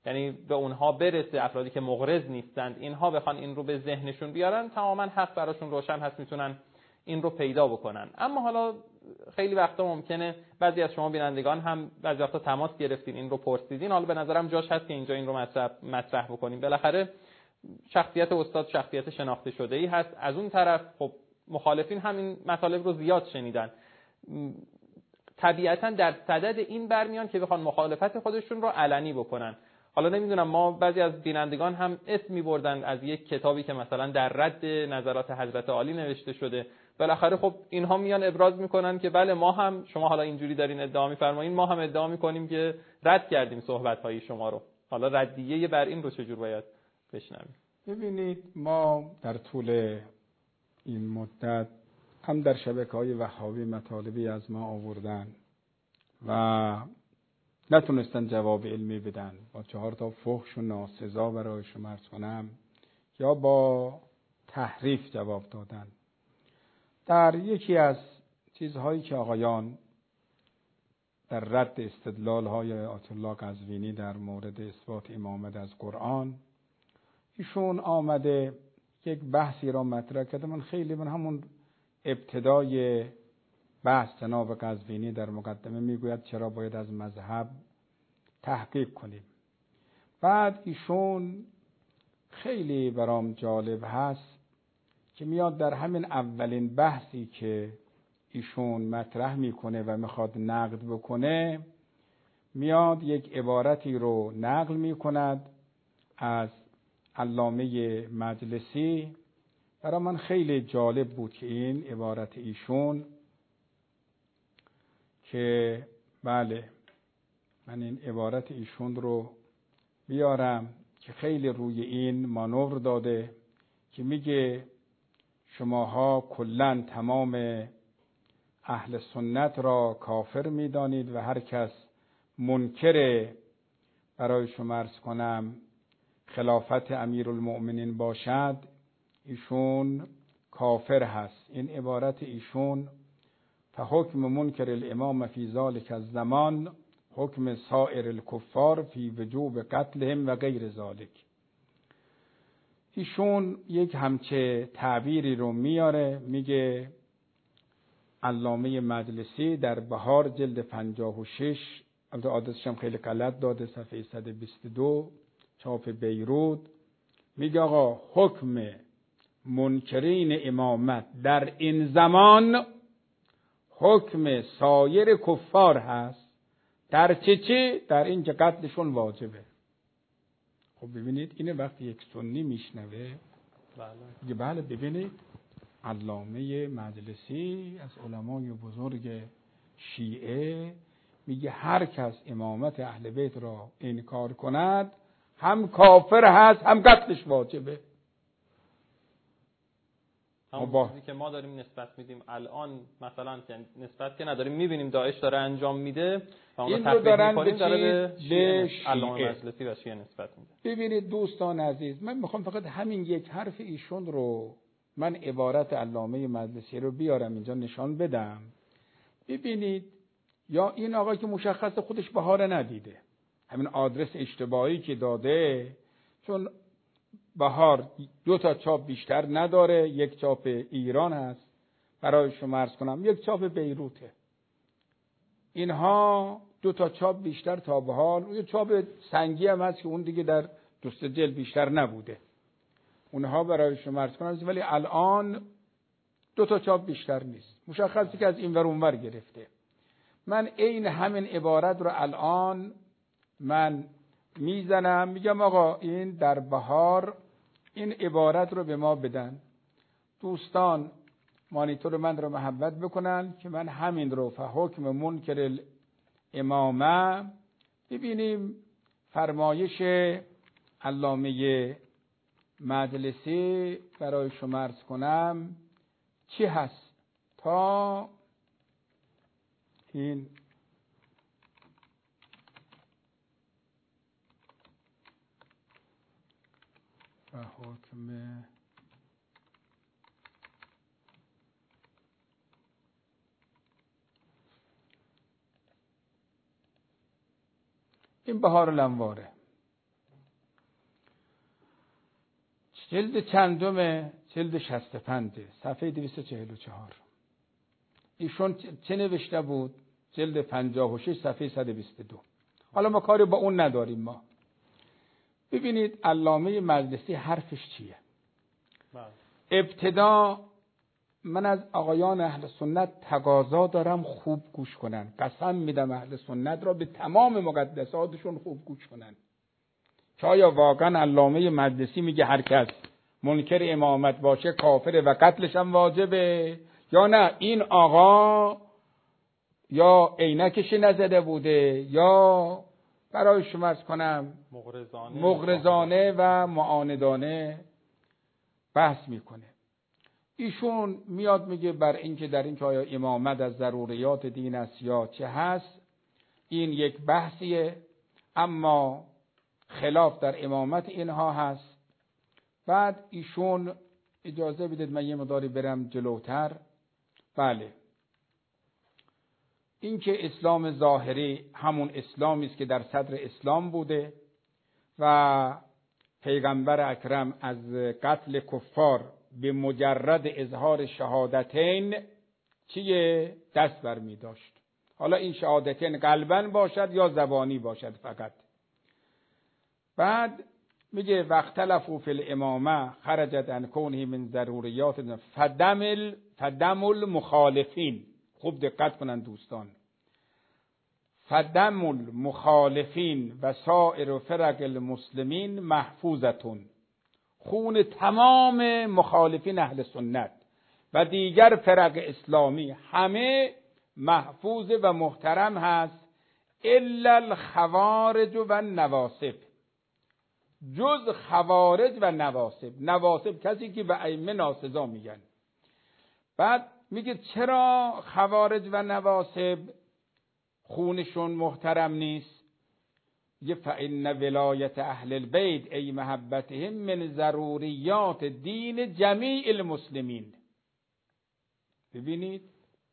یعنی به اونها برسه، افرادی که مغرض نیستند اینها بخوان این رو به ذهنشون بیارن، تماما حق براشون روشن هست، میتونن این رو پیدا بکنن. اما حالا خیلی وقتا ممکنه بعضی از شما بینندگان هم بعضی وقتا تماس گرفتین، این رو پرسیدین، حالا به نظرم جاش هست که اینجا این رو مطرح مطرح بکنیم. بالاخره شخصیت استاد شخصیت شناخته شده‌ای هست، از اون طرف خب مخالفین هم این مطالب رو زیاد شنیدن، طبیعتاً در صدد این برمیان که بخوان مخالفت خودشون رو علنی بکنن. حالا نمیدونم، ما بعضی از بینندگان هم اسم می‌بردن از یک کتابی که مثلا در رد نظرات حضرت عالی نوشته شده. بالاخره خب اینها میان ابراز میکنن که بله ما هم، شما حالا اینجوری دارین ادعا می‌فرمایین، ما هم ادعا می‌کنیم که رد کردیم صحبت‌های شما رو. حالا ردیه بر این رو چجور باید بشنویم؟ ببینید، ما در طول این مدت هم در شبکه‌های وهابی مطالبی از ما آوردن و نتونستن جواب علمی بدن، با چهار تا فحش و ناسزا برای شما عرض کنم، یا با تحریف جواب دادن. در یکی از چیزهایی که آقایان در رد استدلال‌های آیت الله قزوینی در مورد اثبات امامت از قرآن، ایشون آمده یک بحثی را مطرح کرده. من خیلی من همون ابتدای بحث جناب قزوینی در مقدمه میگوید چرا باید از مذهب تحقیق کنیم. بعد ایشون خیلی برام جالب هست که میاد در همین اولین بحثی که ایشون مطرح میکنه و میخواد نقد بکنه، میاد یک عبارتی رو نقل میکند از علامه مجلسی. برای من خیلی جالب بود که این عبارت ایشون، که بله من این عبارت ایشون رو بیارم که خیلی روی این مانور داده، که میگه شماها کلاً تمام اهل سنت را کافر میدانید و هر کس منکر برای شما عرض کنم خلافت امیرالمؤمنین باشد ایشون کافر هست. این عبارت ایشون، فحکم منکر الامام فی ذلک الزمان حکم سائر الکفار فی وجوب قتلهم و غیر ذلک. ایشون یک همچه تعبیری رو میاره، میگه علامه مجلسی در بهار جلد پنجاه و شش، البته آدرسش هم خیلی غلط داده، صفحه صد و بیست و دو، چاپ بیروت، میگه آقا حکم منکرین امامت در این زمان حکم سایر کفار هست. در چه چه؟ در این که قتلشون واجبه. خب ببینید، اینه وقتی یک سنی میشنوه میگه بله ببینید علامه مجلسی از علمای بزرگ شیعه میگه هر کس امامت اهل بیت را انکار کند هم کافر هست هم قتلش واجبه. همون با... چیزی که ما داریم نسبت میدیم الان، مثلا نسبت که نداریم، میبینیم داعش داره انجام میده و اون رو تطبیق میکنیم، داره به شیعه علامه مجلسی و شیعه نسبت میده. ببینید دوستان عزیز، من میخوام فقط همین یک حرف ایشون رو، من عبارت علامه مجلسی رو بیارم اینجا نشان بدم. ببینید، یا این آقا که مشخص خودش بهار ندیده، همین آدرس اشتباهی که داده، چون بهار دو تا چاپ بیشتر نداره، یک چاپ ایران هست برای شما عرض کنم، یک چاپ بیروته. اینها دو تا چاپ بیشتر تا به حال، یک چاپ سنگی هم هست که اون دیگه در دوست جلد بیشتر نبوده، اونها برای شما عرض کنم، ولی الان دو تا چاپ بیشتر نیست، مشخصی که از این ور اون ور گرفته. من این همین عبارت رو الان من میزنم، میگم آقا این در بهار این عبارت رو به ما بدن. دوستان مانیتور من رو محبت بکنن که من همین رو فحکم منکر الامامه، ببینیم فرمایش علامه مجلسی برای شما عرض کنم چی هست تا این و حکم این بهار الانواره. جلد چندمه؟ جلد شصت و پنج، صفحه دویست و چهل و چهار. ایشون چه نوشته بود؟ جلد پنجاه و شش، صفحه صد و بیست و دو. حالا ما کاری با اون نداریم. ما ببینید علامه مجلسی حرفش چیه. ابتدا من از آقایان اهل سنت تقاضا دارم خوب گوش کنن. قسم میدم اهل سنت را به تمام مقدساتشون خوب گوش کنن. که آیا واقعا علامه مجلسی میگه هر کس منکر امامت باشه کافره و قتلش هم واجبه، یا نه این آقا یا عینکش نزده بوده یا برای شما عرض کنم مغرضانه مغرضانه و معاندانه بحث میکنه. ایشون میاد میگه بر اینکه در اینکه آیا امامت از ضروریات دین است یا چه هست، این یک بحثیه، اما خلاف در امامت اینها هست. بعد ایشون اجازه بدید من یه مقداری برم جلوتر. بله، اینکه اسلام ظاهری همون اسلامی است که در صدر اسلام بوده و پیغمبر اکرم از قتل کفار به مجرد اظهار شهادتین چیه؟ دست برمی داشت. حالا این شهادتین قلباً باشد یا زبانی باشد فقط. بعد میگه واختلفوا فی الامامه خرجت عن کونه من ضروریات فدم فدم المخالفین. خوب دقت کنن دوستان. فدم المخالفین و سائر فرق المسلمین محفوظتون. خون تمام مخالفین اهل سنت و دیگر فرق اسلامی همه محفوظ و محترم هست، الا الخوارج و النواصب، جز خوارج و نواصب. نواصب کسی که به ائمه ناسزا میگن. بعد میگه چرا خوارج و نواصب خونشون محترم نیست؟ یه فإن ولایت اهل البیت ای محبتهم من ضروریات دین جمیع المسلمین. ببینید،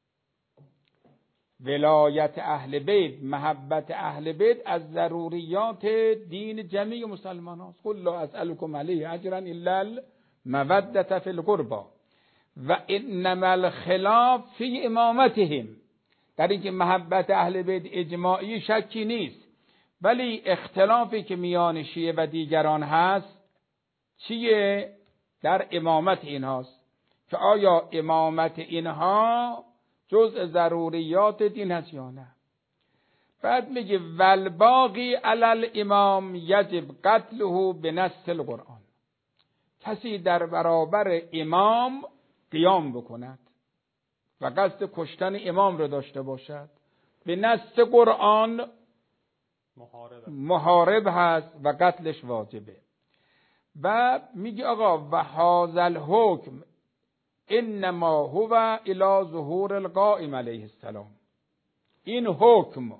ولایت اهل بیت، محبت اهل بیت از ضروریات دین جمیع مسلمان هاست. قل لا اسألكم علیه اجرا الا المودة فی القربى و انما الخلاف فی امامتهم. در اینکه محبت اهل بیت اجماعی شکی نیست، ولی اختلافی که میان شیعه و دیگران هست چیه؟ در امامت اینهاست که آیا امامت اینها جزء ضروریات دین هست یا نه. بعد میگه والباقی علی الامام یجب قتله بنص القرآن. کسی در برابر امام قیام بکند و قصد کشتن امام رو داشته باشد، به نص قرآن محارب محارب هست و قتلش واجبه. و میگه آقا و هذا الحکم انما هو الی ظهور القائم علیه السلام. این حکم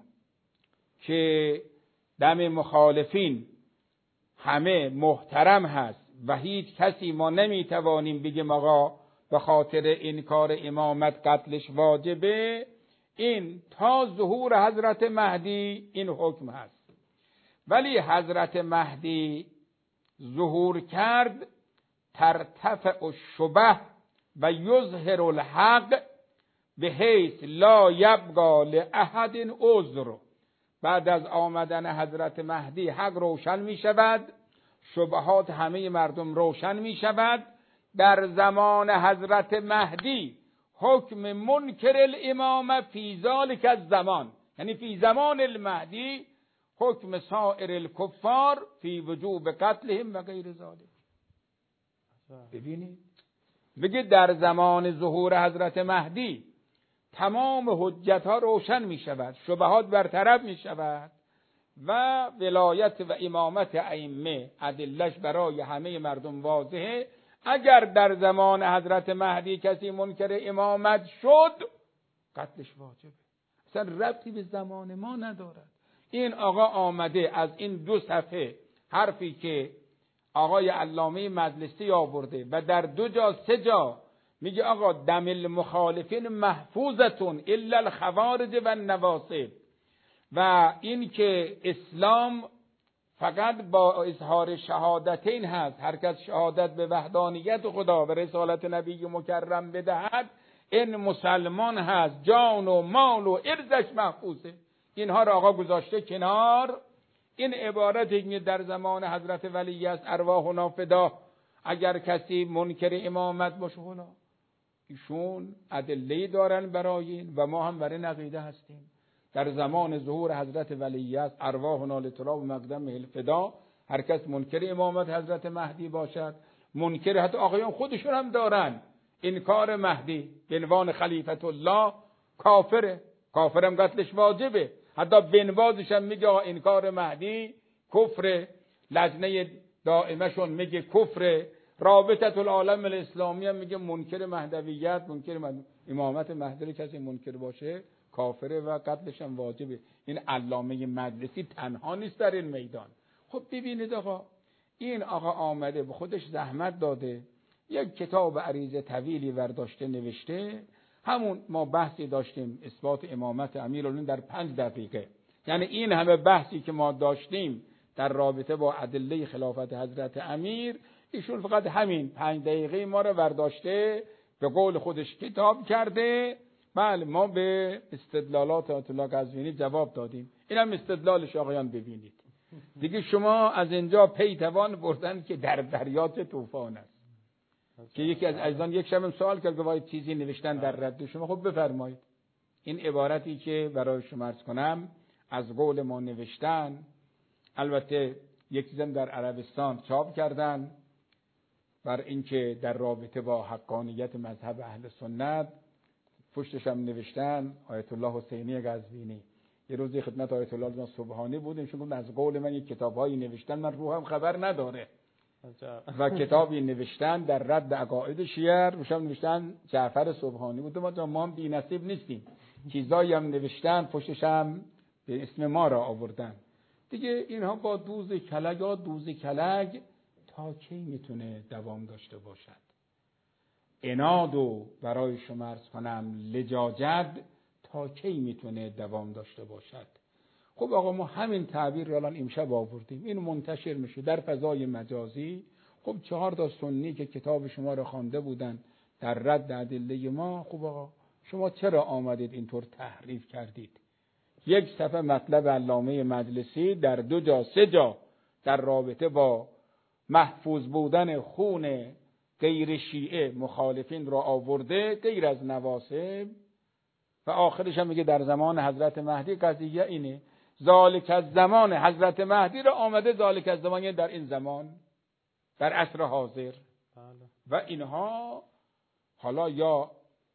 که دم مخالفین همه محترم هست و هیچ کسی ما نمیتوانیم بگیم آقا به خاطر انکار امامت قتلش واجبه، این تا ظهور حضرت مهدی این حکم هست. ولی حضرت مهدی ظهور کرد، ترتفع الشبه و یظهر الحق به حیث لا یبقى لاحد عذر. بعد از آمدن حضرت مهدی حق روشن می شود، شبهات همه مردم روشن می شود. در زمان حضرت مهدی حکم منکر الامامه فی ذلک الزمان، یعنی فی زمان المهدی حکم سائر الکفار فی وجوب قتلهم و غیر ذلک. ببینید، بگید در زمان ظهور حضرت مهدی تمام حجت ها روشن می شود، شبهات برطرف می شود و ولایت و امامت ائمه ادلش برای همه مردم واضحه. اگر در زمان حضرت مهدی کسی منکر امامت شد، قتلش واجبه، اصلا ربطی به زمان ما ندارد. این آقا آمده از این دو صفحه حرفی که آقای علامه مجلسی آورده و در دو جا سه جا میگه آقا دم المخالفین محفوظتون الا الخوارج و النواصب، و این که اسلام فقط با اظهار شهادتین هست. هر کس شهادت به وحدانیت خدا و رسالت نبی مکرم بدهد، این مسلمان هست، جان و مال و ارزش محفوظه. اینها را آقا گذاشته کنار. این عبارتی که در زمان حضرت ولی است، ارواحنا فدا، اگر کسی منکر امامت باشه، ایشون ادله دارن برای این و ما هم برای عقیده هستیم. در زمان ظهور حضرت ولی است، ارواحنا لتراب مقدم الفدا، هر کس منکر امامت حضرت مهدی باشد، منکر حتی آقایان خودشون هم دارن انکار مهدی به عنوان خلیفت الله، کافره، کافرم قتلش واجبه. حتی بنوازش هم میگه انکار مهدی کفر، لجنه دائمه شون میگه کفر، رابطه العالم الاسلامی هم میگه منکر مهدویت، منکر مهد... امامت مهدی کسی منکر باشه کافره و قتلش هم واجبه. این علامه مجلسی تنها نیست در این میدان. خب ببینید آقا، این آقا آمده به خودش زحمت داده، یک کتاب عریضه طویلی برداشته نوشته. همون ما بحثی داشتیم اثبات امامت امیرالمومنین در پنج دقیقه، یعنی این همه بحثی که ما داشتیم در رابطه با ادله خلافت حضرت امیر، ایشون فقط همین پنج دقیقه ما رو برداشته به قول خودش کتاب کرده. بله، ما به استدلالات آیت الله قزوینی جواب دادیم. اینم استدلالش آقایان ببینید دیگه. شما از اینجا پی توان بردن که در دریاچه طوفان است. که یکی از عزیزان یک شب سوال کرد که وای چیزی نوشتن در رد شما. خب بفرمایید. این عبارتی که برای شما عرض کنم از قول ما نوشتن، البته یک چیزم در عربستان چاپ کردن بر اینکه در رابطه با حقانیت مذهب اهل سنت، پشتش هم نوشتن آیت الله حسینی قزوینی. یه روزی خدمت آیت الله سبحانی بودیم، ایشون گفت از قول من یک کتابایی نوشتن، من روحم خبر نداره. و کتابی نوشتن در رد عقاید شیعه، روش هم نوشتن جعفر سبحانی بود. ما ما هم بی‌نصیب نیستیم. چیزایی هم نوشتن پشتش هم به اسم ما را آوردن. دیگه اینها با دوز کلگ یا دوز کلگ تا کی میتونه دوام داشته باشد؟ عناد و برای شما عرض کنم لجاجت تا کی میتونه دوام داشته باشد؟ خب آقا ما همین تعبیر رو الان امشب آوردیم، این منتشر میشه در فضای مجازی. خب چهار تا سنی که کتاب شما رو خوانده بودن در رد ادله ما، خب آقا شما چرا آمدید اینطور تحریف کردید؟ یک صفحه مطلب علامه مجلسی در دو جا سه جا در رابطه با محفوظ بودن خون غیر شیعه مخالفین را آورده، غیر از نواسب، و آخرش هم میگه در زمان حضرت مهدی قضیه اینه. ذالک از زمان حضرت مهدی را آمده، ذالک از زمان یعنی در این زمان، در عصر حاضر. و اینها حالا یا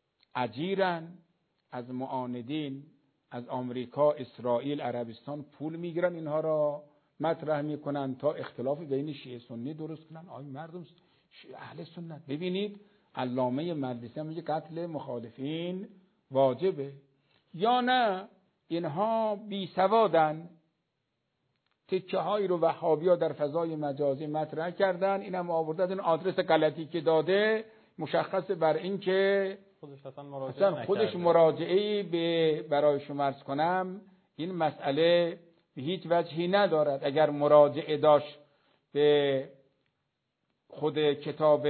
اجیرن از معاندین از آمریکا، اسرائیل، عربستان پول میگیرن، اینها را مطرح میکنن تا اختلاف بین شیعه سنی درست کنن. آی مردم اهل سنت ببینید علامه مجلسی میگه قتل مخالفین واجبه. یا نه اینها بی سوادن، تکه هایی رو وهابی‌ها در فضای مجازی مطرح کردن، اینم آوردن این آدرس غلطی که داده مشخص بر این که خودش اصلا مراجعه اصلا خودش مراجعه‌ای به برای شما عرض کنم این مسئله به هیچ وجهی ندارد. اگر مراجعه داشت به خود کتاب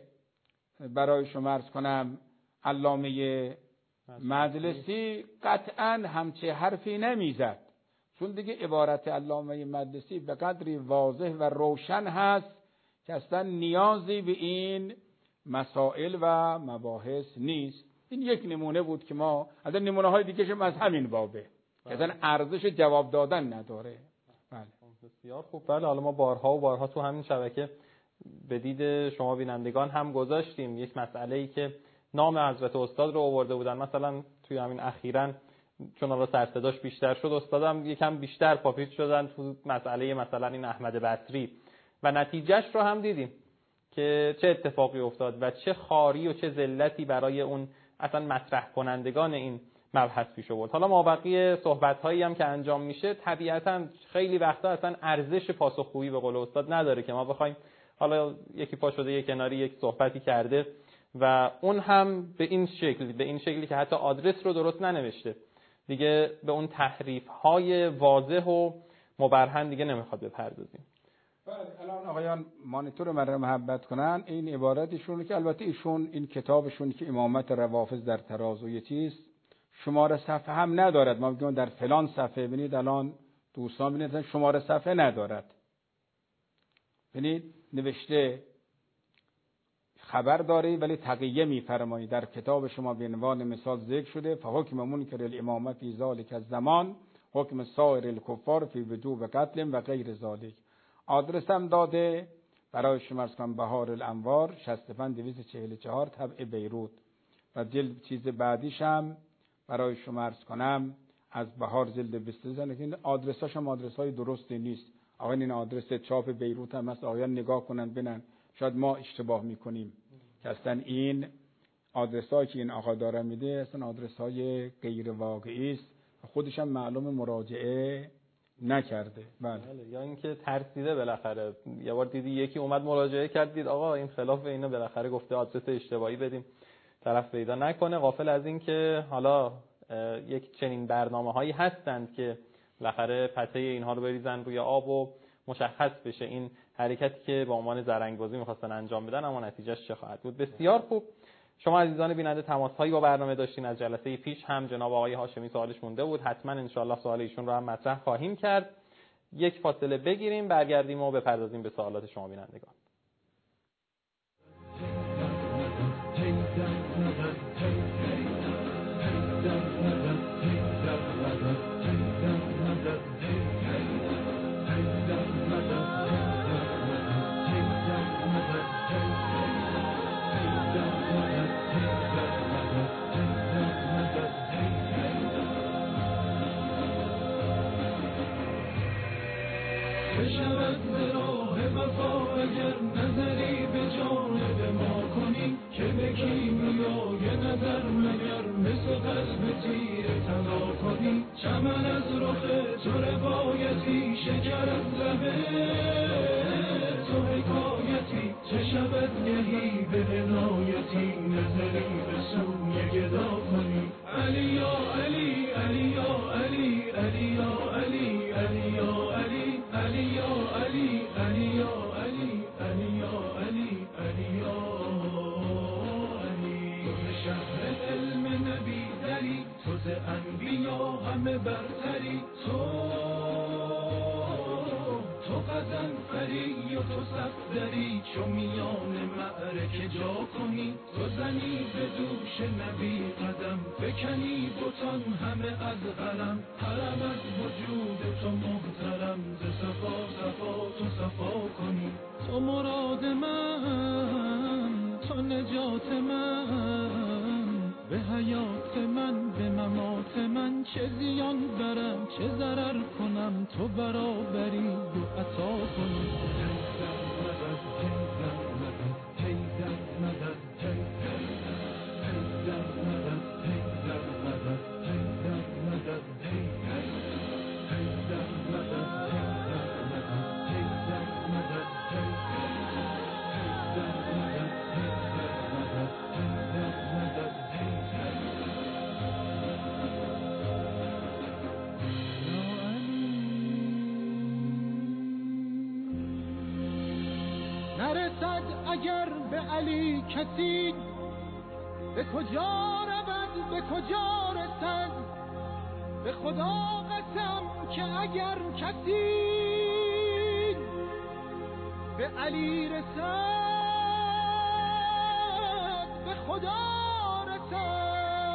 برای شما عرض کنم علامه مجلسی، قطعاً همچه حرفی نمیزد، چون دیگه عبارت علامه مجلسی به قدری واضح و روشن هست که اصلا نیازی به این مسائل و مباحث نیست. این یک نمونه بود که ما از نمونه های دیگه هم از همین بابه که اصلا ارزش جواب دادن نداره. بله بسیار خوب. بله حالا ما بارها و بارها تو همین شبکه به دید شما بینندگان هم گذاشتیم یک مسئله‌ای که نام حضرت استاد رو آورده بودن، مثلا توی همین اخیراً چون حالا سر صداش بیشتر شد، استادم یکم بیشتر پاپیت شدن تو مسئله مثلا این احمد بصری و نتیجهش رو هم دیدیم که چه اتفاقی افتاد و چه خاری و چه ذلتی برای اون اصلا مطرح کنندگان این مبحث پیش آورد. حالا مابقی صحبت‌هایی هم که انجام میشه طبیعتاً خیلی وقتا اصلا ارزش پاسخگویی به قول استاد نداره که ما بخوایم حالا یکی پا شده یک کناری یک صحبتی کرده و اون هم به این شکل به این شکلی که حتی آدرس رو درست ننوشته، دیگه به اون تحریف‌های واضح و مبرهن دیگه نمیخواد بپردازیم. بله الان آقایان مانیتور من محبت کنن، این عبارتشون که البته ایشون این کتابشون که امامت روافض در ترازوی چیست شماره صفحه هم ندارد. ما میگیم در فلان صفحه، ببینید الان دوستان ببینید شماره صفحه ندارد. ببینید نوشته خبر داری ولی تقیه میفرمایی در کتاب شما به عنوان مثال ذکر شده فحکم منکر الامامه فی ذلک الزمان حکم سایر الکفار فی وجوب قتل و غیر ذلک. آدرس هم داده برای شما ارز کنم بهار الانوار شصت و پنج دویست و چهل و چهار طبع بیروت و جلد چیز بعدیش هم برای شما ارز کنم از بهار جلد بیست و سه. لیکن آدرساش هم آدرس های درستی نیست. آقا این آدرس چاپ بیروت هم هست، آقایان نگاه کنن ببینن شاید ما اشتباه میکنیم که اصلا این آدرس هایی که این آقا داره میده اصلا آدرس های غیر واقعی است، خودش هم معلوم مراجعه نکرده. بله. بله یا اینکه ترسیده بالاخره یه بار دیدی یکی اومد مراجعه کرد دید آقا این خلاف اینو بالاخره گفته آدرس اشتباهی بدیم، طرف پیدا نکنه، غافل از این که حالا یک چنین برنامه‌هایی هستند که بالاخره پته اینها رو بریزن روی آب و مشخص بشه این حرکتی که با عنوان زرنگ‌بازی می‌خواستن انجام بدن اما نتیجهش چه خواهد بود. بسیار خوب. شما عزیزان بیننده تماس‌هایی با برنامه داشتین. از جلسه پیش هم جناب آقای هاشمی سوالش مونده بود، حتما ان شاءالله سوال ایشون رو هم مطرح خواهیم کرد. یک فاصله بگیریم برگردیم و بپردازیم به سوالات شما بینندگان. بشود به راه وفا اگر نظری به جانب ما کنی که به کیمیای نظر مگر مثل قلب تیر طلا کنی. چمن از رخ تو روایتی، شکر از لب تو حکایتی، چه شود گهی به عنایتی نظری به سوی گدا کنی. علی یا علی علی یا علی علی یا علی علی یا علی علی یا علی علی یا علی علی یا علی علی یا علی. تو شهر علم نبی دری، تو ز انبیا همه برتری، تو تو قزنفری و تو صفدری، چو میان معرکه جا کنی. تو زنی به دوش نبی قدم، بکنی بتان همه از غرم. حرم از وجود تو محترم، ز صفا صفا تو صفا کنی. تو مراد من، تو نجات من، به حیات من به ممات من. چه زیان برم چه ضرر کنم، تو برابری و عطا کنی. نرسد اگر به علی کسی، به کجا رود به کجا رسد. به خدا قسم که اگر کسی به علی رسد به خدا رسد.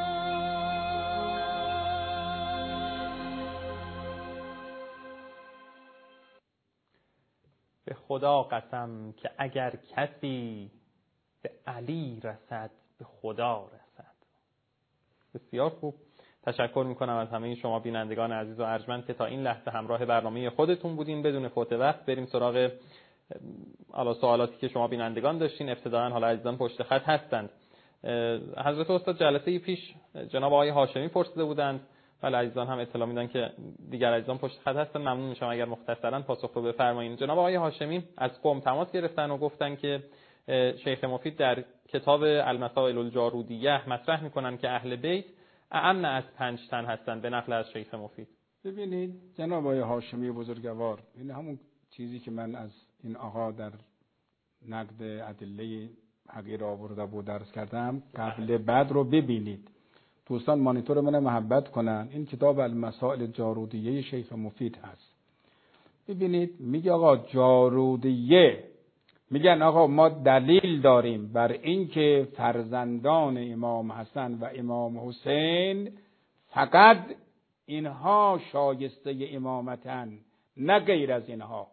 به خدا قسم که اگر کسی به علی رسد به خدا رسد. بسیار خوب. تشکر میکنم از همه شما بینندگان عزیز و ارجمند که تا این لحظه همراه برنامه خودتون بودین. بدون فوت وقت بریم سراغ حالا سوالاتی که شما بینندگان داشتین. ابتداً حالا عزیزان پشت خط هستند. حضرت استاد جلسه پیش جناب آقای هاشمی پرسیده بودند، ولی عزیزان هم اطلاع میدن که دیگر عزیزان پشت خط هستن. ممنون میشم اگر مختصراً پاسخ رو بفرمایید. جناب آقای هاشمی از قم تماس گرفتن و گفتن که شیخ مفید در کتاب المسائل الجارودیه مطرح میکنن که اهل بیت اعم از پنج تن هستند به نقل از شیخ مفید. ببینید جناب آقای هاشمی بزرگوار، این همون چیزی که من از این آقا در نقد ادله حقیر آورده بود درس کردم، قبل بعد رو ببینید. دوستان مانیتور من محبت کنن، این کتاب المسائل جارودیه شیخ مفید هست. ببینید میگه آقا جارودیه، میگن آقا ما دلیل داریم بر اینکه فرزندان امام حسن و امام حسین فقط اینها شایسته امامتن، نه غیر از اینها.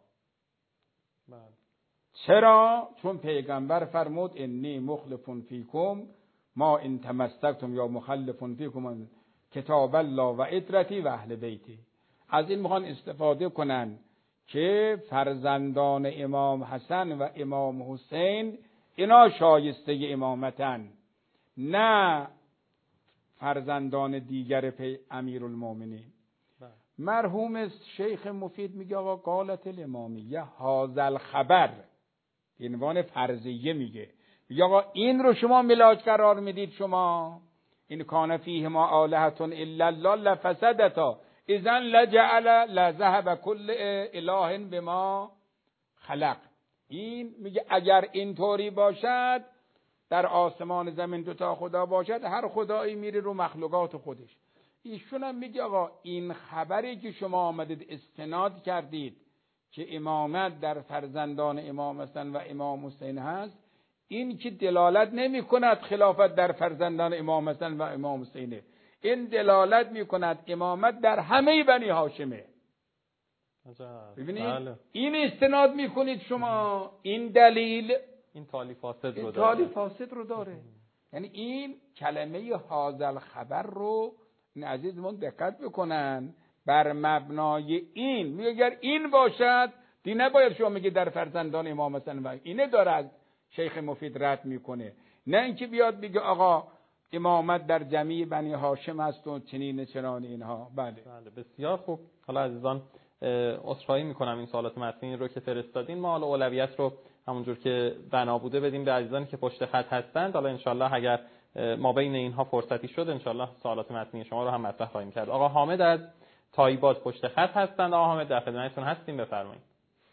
چرا؟ چون پیغمبر فرمود انی مخلف فیکم ما ان تمسکتم یا مخلف فیکم کتاب الله و عترتی و اهل بیتی. از این میخوان استفاده کنن که فرزندان امام حسن و امام حسین اینا شایسته امامتن، نه فرزندان دیگر پی امیرالمومنین. مرحوم شیخ مفید میگه آقا قالت الامامیه هذا الخبر، عنوان فرضیه میگه، میگه آقا این رو شما ملاک قرار میدید، شما این کان فیه ما آلهة الا الله لفسدتا اذن لجعل لذهب کل اله بما خلق. این میگه اگر اینطوری باشد، در آسمان زمین دو تا خدا باشد، هر خدایی میره رو مخلوقات خودش. ایشون هم میگه آقا این خبری که شما آمدید استناد کردید که امامت در فرزندان امام حسن و امام حسین هست، این که دلالت نمی کند خلافت در فرزندان امام حسن و امام حسینه، این دلالت می کند امامت در همه بنی هاشمه. ببینید بله. این استناد می کنید شما، این دلیل این تالی فاسد رو این داره، تالی فاسد رو داره. یعنی این کلمه هذا الخبر رو این عزیزمون دقت بکنن، بر مبنای این میگه اگر این باشد دی نباید شما میگه در فرزندان امام حسن و اینه داره از شیخ مفید رد میکنه، نه اینکه بیاد بگه آقا امامت در جمعی بنی هاشم هست و چنین چنان اینها. بله بله بسیار خوب. حالا عزیزان عذرخواهی میکنم این سوالات متنی رو که فرستادین، ما حالا اولویت رو همونجور که بنا بوده بدیم به عزیزانی که پشت خط هستند. حالا انشالله اگر ما بین اینها فرصتی شد انشالله سوالات متنی شما رو هم مطرح خواهیم کرد. آقا حامد از تایبات پشت خط هستند. آقا حامد در خدمتتون هستیم، بفرمایید.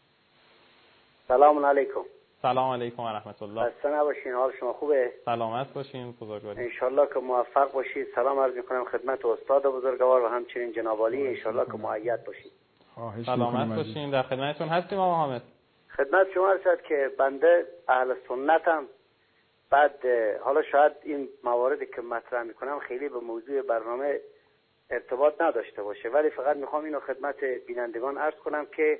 سلام علیکم. سلام علیکم و رحمت الله. خسته نباشین، حال شما خوبه؟ سلامت باشین بزرگواری. انشالله که موفق باشید. سلام عرض میکنم خدمت استاد بزرگوار و همچنین جناب عالی، انشالله که مؤید باشید. سلامت باشین، در خدمتتون هستیم آقا حامد. خدمت شما رسد که بنده اهل سنتم. بعد حالا شاید این مواردی که مطرح میکنم خیلی به موضوع برنامه ارتباط نداشته باشه، ولی فقط میخوام اینو خدمت بینندگان عرض کنم که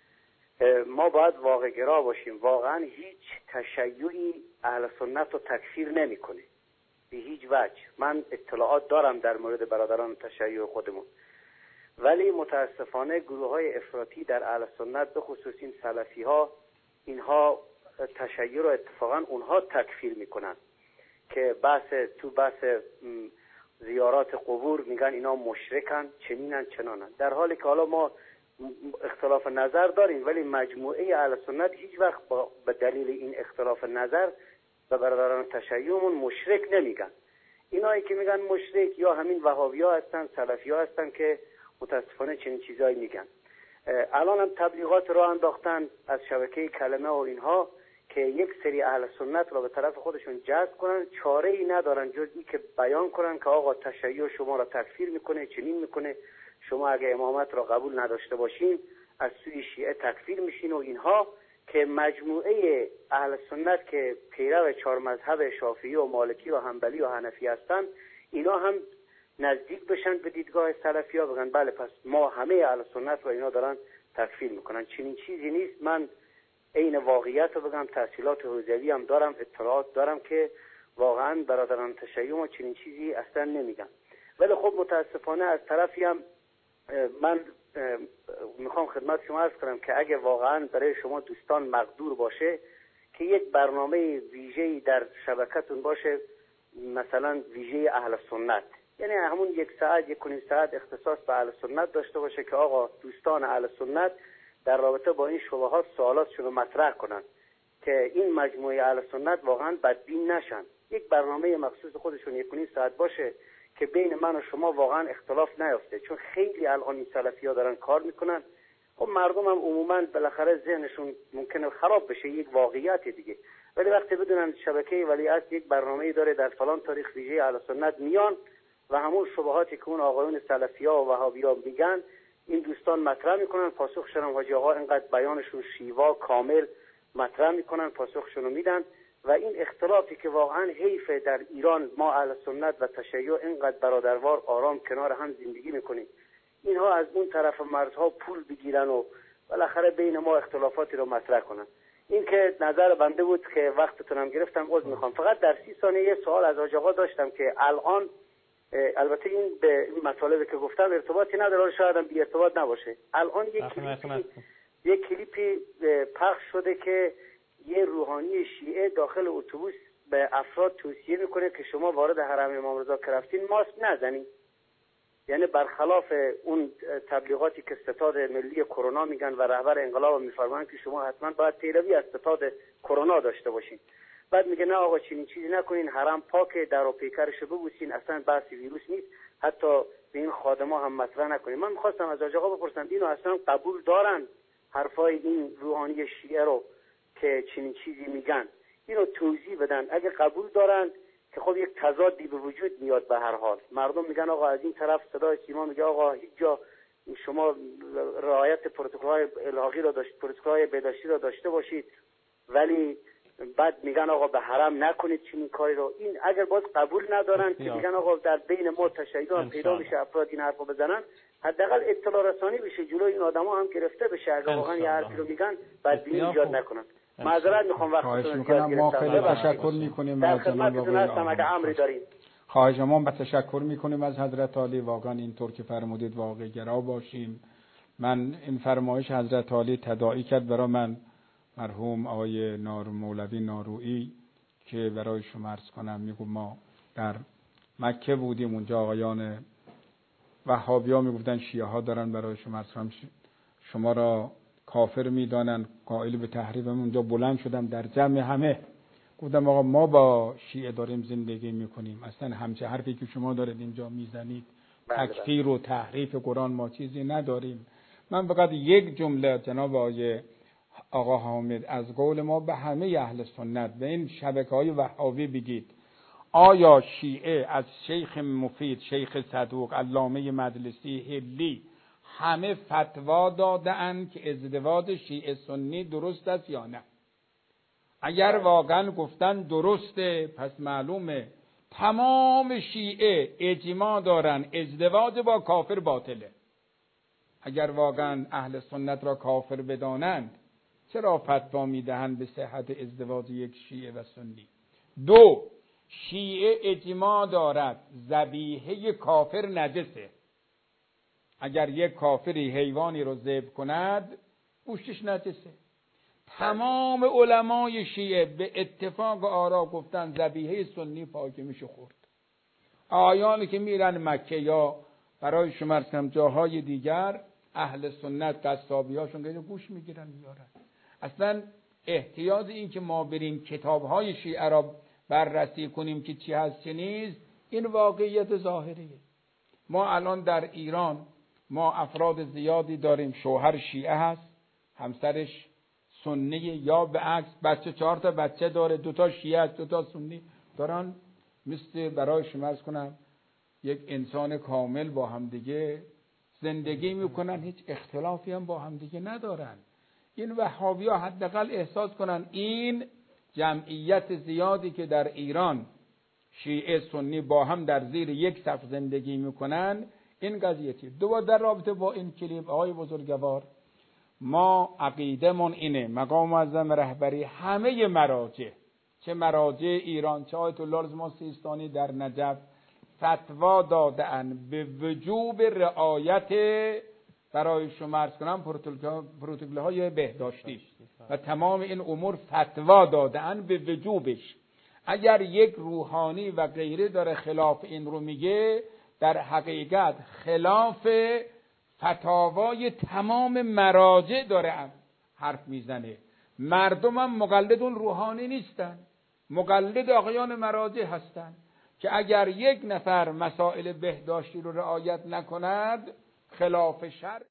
ما باید واقع گرا باشیم. واقعا هیچ تشیعی اهل سنت رو تکفیر نمیکنه به هیچ وجه. من اطلاعات دارم در مورد برادران تشیع خودمون، ولی متاسفانه گروه های افراطی در اهل سنت به خصوص این سلفی ها، اینها تشیع رو اتفاقا اونها تکفیر میکنن که بحث تو بحث زیارات قبور میگن اینا مشرکن، چنینن چنانن، در حالی که حالا ما اختلاف نظر داریم، ولی مجموعه اهل سنت هیچ وقت به دلیل این اختلاف نظر به برادران تشیعمون مشرک نمیگن. اینایی که میگن مشرک یا همین وهابی‌ها هستن، سلفی‌ها هستن که متاسفانه چنین چیزایی میگن. الان هم تبلیغات رو انداختن از شبکه کلمه و اینها که یک سری اهل سنت رو به طرف خودشون جذب کنن، چاره ای ندارن جز این که بیان کنن که آقا تشیع شما را تکفیر میکنه، چنین میکنه، شما اگه امامت را قبول نداشته باشین از سوی شیعه تکفیر میشین و اینها، که مجموعه اهل سنت که پیرو چهار مذهب شافعی و مالکی و حنبلی و حنفی هستن، اینا هم نزدیک بشن به دیدگاه سلفی ها، بگن بله پس ما همه اهل سنت رو اینا دارن تکفیر میکنن. چنین چیزی نیست. من عین واقعیت رو بگم، تحصیلات حوزوی هم دارم، اطلاعات دارم که واقعا برادران تشیع ما چنین چیزی اصلا نمیگن. ولی خب متاسفانه از طرفی هم من میخوام خدمت شما عرض کنم که اگه واقعا برای شما دوستان مقدور باشه که یک برنامه ویژه‌ای در شبکتون باشه، مثلا ویژه اهل سنت، یعنی همون یک ساعت یک و نیم ساعت اختصاص به اهل سنت داشته باشه که آقا دوستان اهل سنت در رابطه با این شبهات سوالاتشون رو مطرح کنن که این مجموعه اهل سنت واقعا بدبین نشن. یک برنامه مخصوص خودشون یک و نیم ساعت باشه که بین من و شما واقعا اختلاف نیافته، چون خیلی الان این سلفی‌ها دارن کار میکنن. خب مردم هم عموما بالاخره ذهنشون ممکنه خراب بشه، یک واقعیت دیگه. ولی وقتی بدونن شبکه ولیعصر یک برنامه‌ای داره در فلان تاریخ ویژه اهل سنت میان و همون شبهاتی که اون آقایون سلفی‌ها و وهابی‌ها میگن این دوستان مطرح میکنن، پاسخشون هم حاجی آقا اینقدر بیانشون شیوا کامل مطرح میکنن، پاسخشون رو میدن. و این اختلافی که واقعا حیفه در ایران ما اهل سنت و تشیع اینقدر برادروار آرام کنار هم زندگی میکنیم، اینها از اون طرف مرزها پول بگیرن و بالاخره بین ما اختلافاتی رو مطرح کنن. این که نظر بنده بود که وقتتونم گرفتم، عذر میخوام. فقط در سی ثانیه یه سوال از حاج آقا داشتم که الان البته این به این مطالبی که گفتم ارتباطی نداره، شاید هم بی ارتباط نباشه. الان یک کلیپی یک کلیپی پخش شده که یه روحانی شیعه داخل اتوبوس به افراد توصیه میکنه که شما وارد حرم امام رضا که رفتین ماسک نزنید. یعنی برخلاف اون تبلیغاتی که ستاد ملی کرونا میگن و رهبر انقلاب میفرمایند که شما حتما باید پیروی از ستاد کرونا داشته باشین. بعد میگه نه آقا چنین چیزی نکنین، حرم پاکه، در و پیکرشو ببوسین، اصلا بحث ویروس نیست، حتی به این خادما هم مطرح نکنین. من میخواستم از آقا بپرسم اینو اصلا قبول دارن حرفای این روحانی شیعه رو که چنین چیزی میگن؟ اینو توضیح بدن. اگه قبول دارن که خب یک تضادی به وجود میاد، به هر حال مردم میگن آقا از این طرف صدای سیما میگه آقا هیچ جا شما رعایت پروتکل‌های الحاقی رو داشت پروتکل‌های بهداشتی رو داشته باشید، ولی بعد میگن آقا به حرم نکنید چنین کاری رو. این اگر باز قبول ندارن که میگن آقا در بین ما تشیع پیدا بشه افراد این حرفو بزنن، حداقل اطلاع رسانی بشه، جلوی این آدما هم گرفته بشه. اگه واقعا یه حرفی رو میگن بعد بینی ایجاد نکنن. معذرت میخوام وقتتون زیاد ما خیلی گرفتم. تشکر میکنیم در از جناب خدمتتون هستم اگه امری دارین. خواهش ما به تشکر میکنیم از حضرت عالی. واقعا اینطور که فرمودید واقع گرا باشیم. من این فرمایش حضرت عالی تداعی کرد برای من مرحوم آقای نار مولوی نارویی که برای شما عرض کنم، میگم ما در مکه بودیم، اونجا آقایان وهابی‌ها میگفتن شیعه ها دارن برای شما عرض کنم شما را کافر میدانن، قائل به تحریف. اونجا بلند شدم در جمع همه گفتم آقا ما با شیعه داریم زندگی میکنیم، اصلا همچه حرفی که شما دارید اینجا میزنید تکفیر و تحریف قرآن ما چیزی نداریم. من فقط یک جمله جناب آقای آقا حامد از قول ما به همه اهل سنت به این شبکه‌های وهابی بگید آیا شیعه از شیخ مفید، شیخ صدوق، علامه مجلسی، هلی همه فتوا داده‌اند که ازدواج شیعه سنی درست است یا نه؟ اگر واقعا گفتن درسته پس معلومه تمام شیعه اجماع دارن ازدواج با کافر باطله. اگر واقعا اهل سنت را کافر بدانند چرا فتوا میدهند به صحت ازدواج یک شیعه و سنی؟ دو، شیعه اجماع دارد ذبیحه کافر نجسه. اگر یک کافری حیوانی رو ذبح کند گوشتش نجسه. تمام علمای شیعه به اتفاق آرا گفتن ذبیحه سنی پاک میشه خورد. آیانی که میرن مکه یا برای شما رسم جاهای دیگر اهل سنت قصابی هاشون که گوش میگیرن میارن. اصلا احتیاج این که ما بریم کتابهای شیعه را بررسی کنیم که چی هست چی نیست، این واقعیت ظاهریه. ما الان در ایران ما افراد زیادی داریم شوهر شیعه هست، همسرش سنی، یا به عکس بچه چهار تا بچه داره، دو تا شیعه است دو تا سنی، دارن مثل برای شما عرض کنم یک انسان کامل با هم دیگه زندگی میکنن، هیچ اختلافی هم با هم دیگه ندارن. این وهابی‌ها حداقل احساس کنن این جمعیت زیادی که در ایران شیعه سنی با هم در زیر یک سقف زندگی میکنن این قضیتی. دو در رابطه با این کلیپ آقای بزرگوار، ما عقیدمون اینه مقام معظم رهبری همه مراجع، چه مراجع ایران چه آیت الله رضا سیستانی در نجف، فتوا داده‌اند به وجوب رعایت برای شما عرض کنم پروتکل‌های بهداشتی و تمام این امور فتوا داده‌اند به وجوبش. اگر یک روحانی و غیره داره خلاف این رو میگه، در حقیقت خلاف فتاوای تمام مراجع داره حرف میزنه. مردم هم مقلد اون روحانی نیستن، مقلد آقایان مراجع هستن. که اگر یک نفر مسائل بهداشتی رو رعایت نکند خلاف شرع،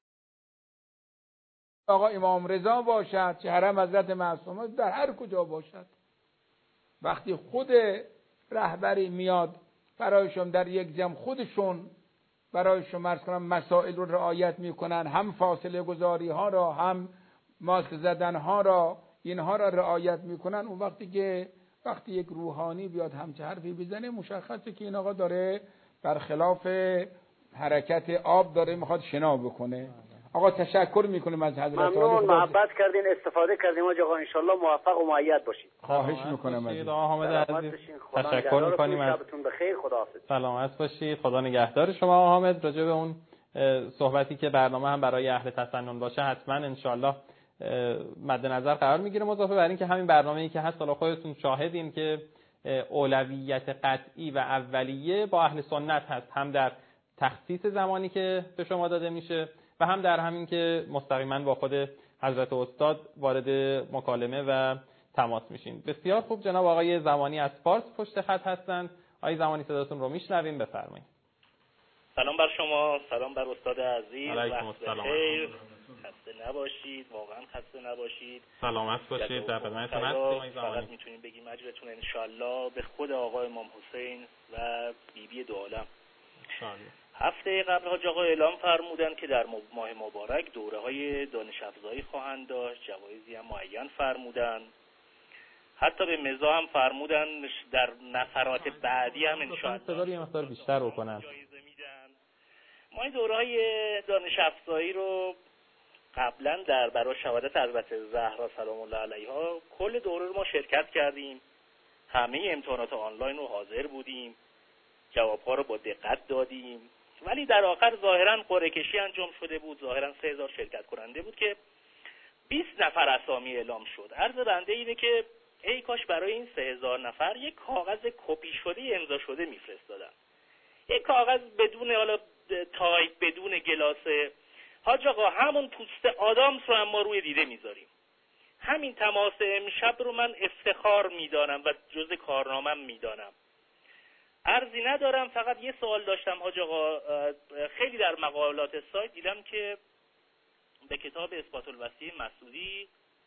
آقا امام رضا باشد، چه حرم حضرت معصومه، در هر کجا باشد، وقتی خود رهبری میاد برایشون در یک جمع خودشون برایشون مرز کنم مسائل رو رعایت میکنن، هم فاصله گذاری ها را هم ماسک زدن ها را اینها را رعایت میکنن، اون وقتی که وقتی یک روحانی بیاد همچه حرفی بزنه مشخصه که این آقا داره برخلاف حرکت آب داره میخواد شنا بکنه. آقا تشکر میکنیم از حضرت عالی. ممنون، محبت کردین، استفاده کردیم آقا. انشالله موفق و مؤید باشید. خواهش میکنم از آقا حامد عزیز. تشکر میکنیم. شبتون بخیر. خداحافظ. سلامت باشید. خدا نگهدار شما آقا حامد. راجع به اون صحبتی که برنامه هم برای اهل تسنن باشه حتما انشالله مد نظر قرار میگیره. اضافه بر این که همین برنامه‌ای که هست، حالا خودتون شاهدین که اولویت قطعی و اولیه با اهل سنت هست، هم در تخصیص زمانی که به شما داده میشه و هم در همین که مستقیما با خود حضرت استاد وارد مکالمه و تماس میشین. بسیار خوب. جناب آقای زمانی از فارس پشت خط هستند. آقای زمانی صداتون رو میشنویم، بفرمایید. سلام بر شما، سلام بر استاد عزیز. علیکم السلام. خسته نباشید، واقعا خسته نباشید. سلامت باشید. در خدمتتون هستیم آقای زمانی. فقط میتونیم بگیم اجرتون ان شاءالله به خود آقا امام حسین و بیبی دو عالم. هفته قبل حاج آقا اعلام فرمودن که در ماه مبارک دوره های دانش افزایی خواهند داشت، جوایزی هم معین فرمودن، حتی به مزاح هم فرمودن در نفرات بعدی هم ان شاءالله صدای یه مقدار بیشتر بکنن. ما این دوره های دانش افزایی رو قبلا در برای شهادت حضرت زهرا سلام الله علیها کل دوره رو ما شرکت کردیم، همه امتحانات آنلاین رو حاضر بودیم، جوابها رو با دقت دادیم، ولی در آخر ظاهرا قرعه کشی انجام شده بود. ظاهرا سه هزار شرکت کننده بود که بیست نفر اسامی اعلام شد. عرض بنده اینه که ای کاش برای این سه هزار نفر یک کاغذ کپی شده امضا شده میفرستادن، یک کاغذ بدون حالا تایپ، بدون گلاسه. حاج آقا همون پوست آدامس رو هم ما روی دیده میذاریم. همین تماس امشب رو من افتخار میدانم و جز کارنامه‌ام میدانم. عرضی ندارم، فقط یه سوال داشتم حاج آقا. خیلی در مقالات سایت دیدم که به کتاب اثبات الوصیه مسعودی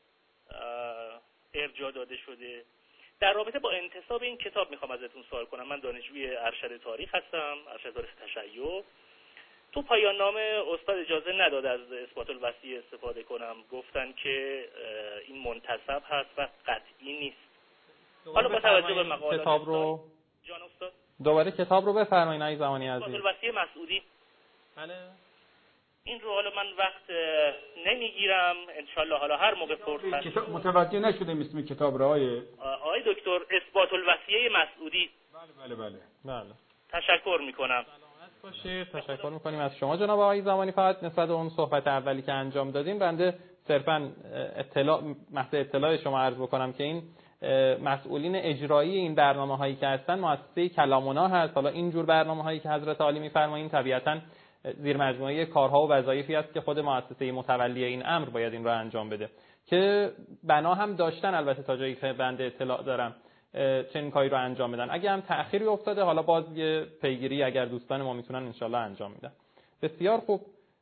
ارجاع داده شده. در رابطه با انتساب این کتاب میخوام ازتون سوال کنم. من دانشجوی ارشد تاریخ هستم، ارشد تاریخ تشیع. تو پایان نامه استاد اجازه نداد از اثبات الوصیه استفاده کنم، گفتن که این منتسب هست و قطعی نیست. حالا با توجه به مقالات کتاب رو جان استاد دوباره کتاب رو بفرمایید آقای زمانی عزیز. اثبات الوصیه مسعودی. بله. این رو حالا من وقت نمیگیرم، انشالله حالا هر موقع فرصت. متوجه نشده اسم کتاب را آقای آقای دکتر اثبات الوصیه مسعودی. بله بله بله بله. تشکر میکنم. باشید. تشکر میکنیم از شما جناب آقای زمانی. فقط نسبت به اون صحبت اولی که انجام دادیم بنده صرفا اطلاع محض اطلاع شما عرض بکنم که این مسئولین اجرایی این برنامه هایی که هستن مؤسسه کلامونا هست. حالا این جور برنامه هایی که حضرت عالی میفرمایین طبیعتاً زیر مجموعه کارها و وظایفی است که خود مؤسسه متولی این امر باید این را انجام بده، که بنا هم داشتن البته تا جایی که بنده اطلاع دارم چنین کاری رو انجام بدن. اگه هم تأخیری افتاده حالا باز یه پیگیری اگر دوستان ما میتونن انشالله انجام میدن. بسیار خوب.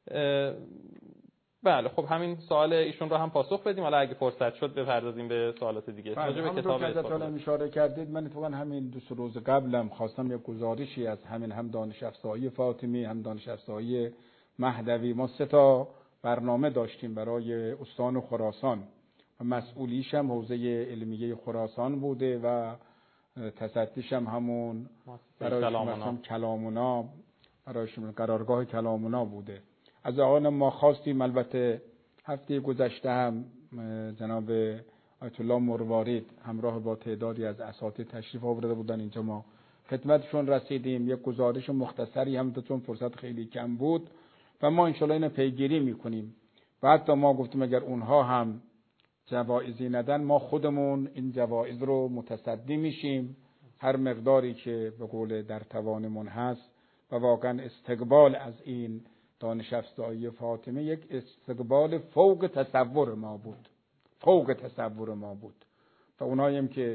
بله خب همین سوال ایشون رو هم پاسخ بدیم، حالا اگه فرصت شد بپردازیم به سوالات دیگه. راجع به کتاب حضرت اشاره کردید، من اتفاقا همین دو سه روز قبلم خواستم یک گزارشی از همین هم دانش افزایی فاطمی هم دانش افزایی مهدوی، ما سه تا برنامه داشتیم برای استان خراسان و مسئولیش هم حوزه علمیه خراسان بوده و تصدیش هم همون برای شما کلامونا، برای شما قرارگاه کلامونا بوده. از آقایان ما خواستیم، البته هفته گذشته هم جناب آیت الله مروارید همراه با تعدادی از اساتید تشریف آورده بودن اینجا، ما خدمتشون رسیدیم. یک گزارش مختصری هم داد چون فرصت خیلی کم بود و ما انشالله اینو پیگیری میکنیم. و حتی ما گفتیم اگر اونها هم جوایزی ندن ما خودمون این جوایز رو متصدی میشیم، هر مقداری که به قول در توانمون هست. و واقعا استقبال از این دانش افزایی فاطمه یک استقبال فوق تصور ما بود، فوق تصور ما بود. و اوناییم که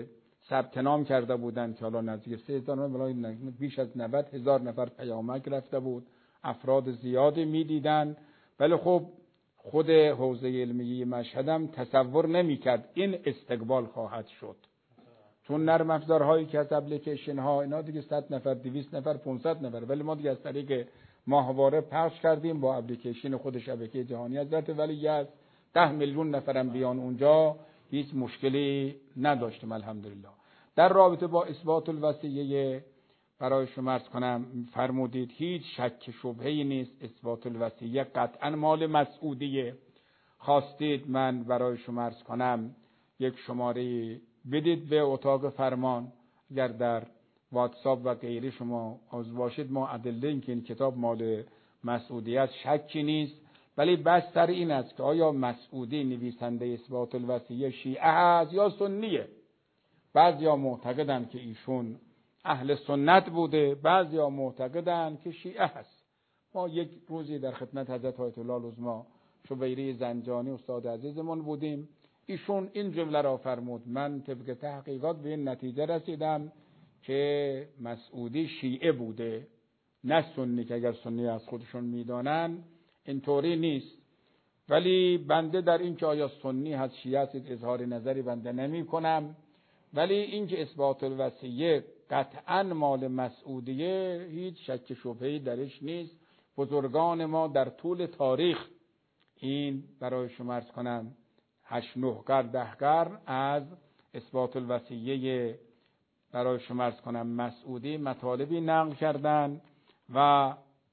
ثبت نام کرده بودند که حالا نزدیک سه هزار بیش از نود هزار نفر پیامک رفته بود، افراد زیادی میدیدن. ولی خب خود حوزه علمیه مشهد هم تصور نمیکرد این استقبال خواهد شد، چون نرم افزارهایی که از اپلیکیشن ها اینا دیگه صد نفر دویست نفر پانصد نفر، ولی ما دیگه از طریق ماهواره پخش کردیم با اپلیکیشن خود شبکه جهانی حضرت ولی از ده میلیون نفرم بیان اونجا هیچ مشکلی نداشتیم الحمدلله. در رابطه با اثبات الوصیه برای شما عرض کنم، فرمودید هیچ شک شبهه‌ای نیست اثبات الوصیه قطعا مال مسعودیه. خواستید من برای شما عرض کنم یک شماره بدید به اتاق فرمان، اگر در واتساپ و غیره شما عضو باشید ما ادله این که این کتاب مال مسعودی است شکی نیست. ولی بس سر این است که آیا مسعودی نویسنده اثبات الوصیه شیعه است یا سنیه؟ بعضیا معتقدند که ایشون اهل سنت بوده، بعضیا معتقدند که شیعه هست. ما یک روزی در خدمت حضرت آیت الله العظمی شبیری زنجانی استاد عزیزمون بودیم، ایشون این جمله را فرمود: من طبق تحقیقات به این نتیجه رسیدم که مسعودی شیعه بوده نه سنی، که اگر سنی از خودشون میدانن اینطوری نیست. ولی بنده در این که آیا سنی هست شیعه است اظهار نظری بنده نمی کنم، ولی این که اثبات الوصیه قطعا مال مسعودیه هیچ شک شبهه‌ای درش نیست. بزرگان ما در طول تاریخ این برای شما عرض کنم هشت نه قرن ده قرن از اثبات الوصیه برای شما عرض کنم مسعودی مطالبی نقل کردن و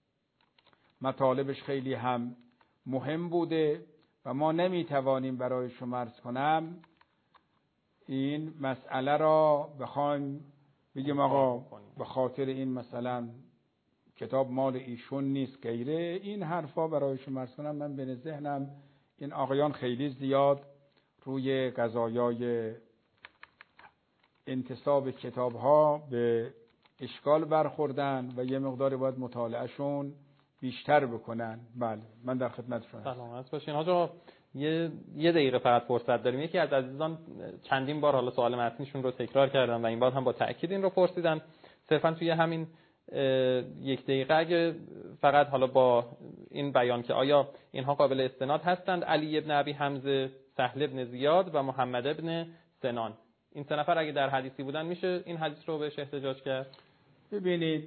مطالبش خیلی هم مهم بوده و ما نمیتوانیم برای شما عرض کنم این مسئله را بخوایم بگیم آقا به خاطر این مثلا کتاب مال ایشون نیست غیره. این حرفا برای شما عرض کنم من به ذهنم این آقایان خیلی زیاد روی قضایای انتساب کتاب ها به اشکال برخوردن و یه مقداری باید مطالعهشون بیشتر بکنن. بله من در خدمت شما هستم. سلامت باشین. آقا یه یه دقیقه فقط فرصت داریم. یکی از عزیزان چندین بار حالا سوال متنیشون رو تکرار کردن و این بار هم با تأکید این رو پرسیدن. صرفا توی همین یک دقیقه اگه فقط حالا با این بیان که آیا اینها قابل استناد هستند، علی ابن ابی حمزه، سهل ابن زیاد و محمد ابن سنان، این سه نفر اگه در حدیثی بودن میشه این حدیث رو بهش احتجاج کرد؟ ببینید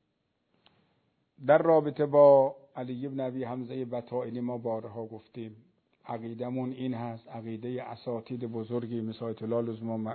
در رابطه با علی ابن ابی حمزه بطائنی ما بارها گفتیم عقیدمون این هست، عقیده اساتید بزرگی مثل آیت الله العظمی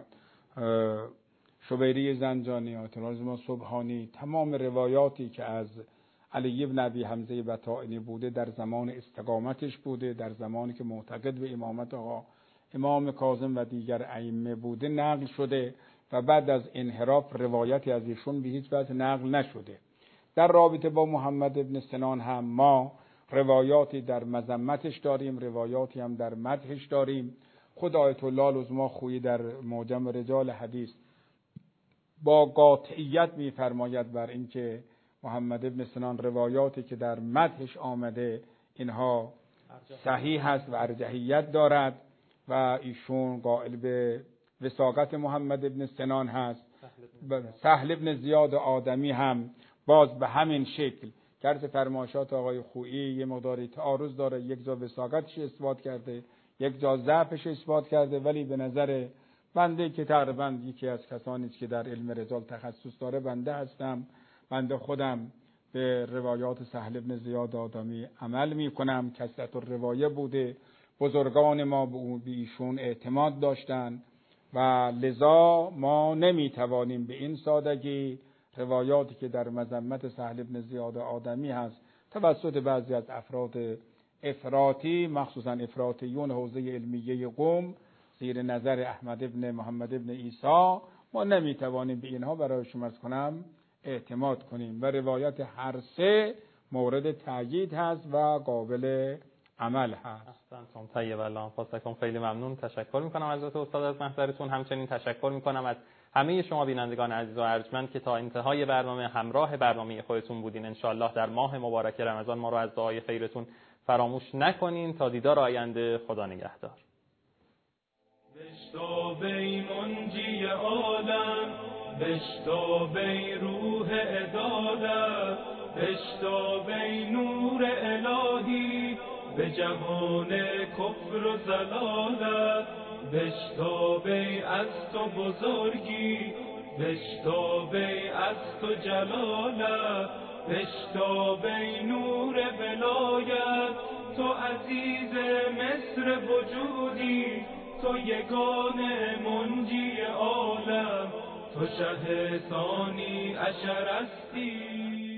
شبیری زنجانی، آیت الله العظمی سبحانی، تمام روایاتی که از علی ابن ابی حمزه بطائنی بوده در زمان استقامتش بوده، در زمانی که معتقد به امامت آقا امام کاظم و دیگر ائمه بوده نقل شده و بعد از انحراف روایتی از ایشون به هیچ وجه نقل نشده. در رابطه با محمد ابن سنان هم ما روایاتی در مذمتش داریم، روایاتی هم در مدحش داریم. خود آیت الله العظمی خویی در معجم رجال حدیث با قاطعیت می‌فرماید بر اینکه محمد ابن سنان روایاتی که در مدحش آمده اینها صحیح است و ارجحیت دارد و ایشون قائل به وثاقت محمد ابن سنان هست. سهل ابن زیاد آدمی هم باز به همین شکل کرده فرمایشات آقای خویی یه مقداری تعارض داره، یک جا وثاقتش اثبات کرده یک جا ضعفش اثبات کرده، ولی به نظر بنده که تقریبا یکی از کسانی که در علم رجال تخصص داره بنده هستم، بنده خودم به روایات سهل ابن زیاد آدمی عمل می کنم. کثرت الروایه بوده، بزرگان ما به ایشون اعتماد داشتن و لذا ما نمی توانیم به این سادگی روایاتی که در مذمت سهل ابن زیاد آدمی هست توسط بعضی از افراد افراطی، مخصوصا افراطیون حوزه علمیه قم زیر نظر احمد ابن محمد ابن عیسی، ما نمی توانیم به اینها برای شما عرض کنم اعتماد کنیم و روایت هر سه مورد تأیید هست و قابل عمل هست. احسنتم. طیب الله فاسکم. خیلی ممنون، تشکر میکنم از حضرت استاد از محضرتون. همچنین تشکر میکنم از همه شما بینندگان عزیز و ارجمند که تا انتهای برنامه همراه برنامه خودتون بودین. انشاءالله در ماه مبارک رمضان ما رو از دعای خیرتون فراموش نکنین. تا دیدار آینده، خدا نگهدار. عالم، بشتابی روح عدالت، بشتابی نور الهی به جهان کفر و ضلالت، بشتابی از تو بزرگی، بشتابی از تو جلالت، بشتابی نور ولایت، تو عزیز مصر وجودی، تو یگانه منجی عالم، تو شه ثانی عشر هستی.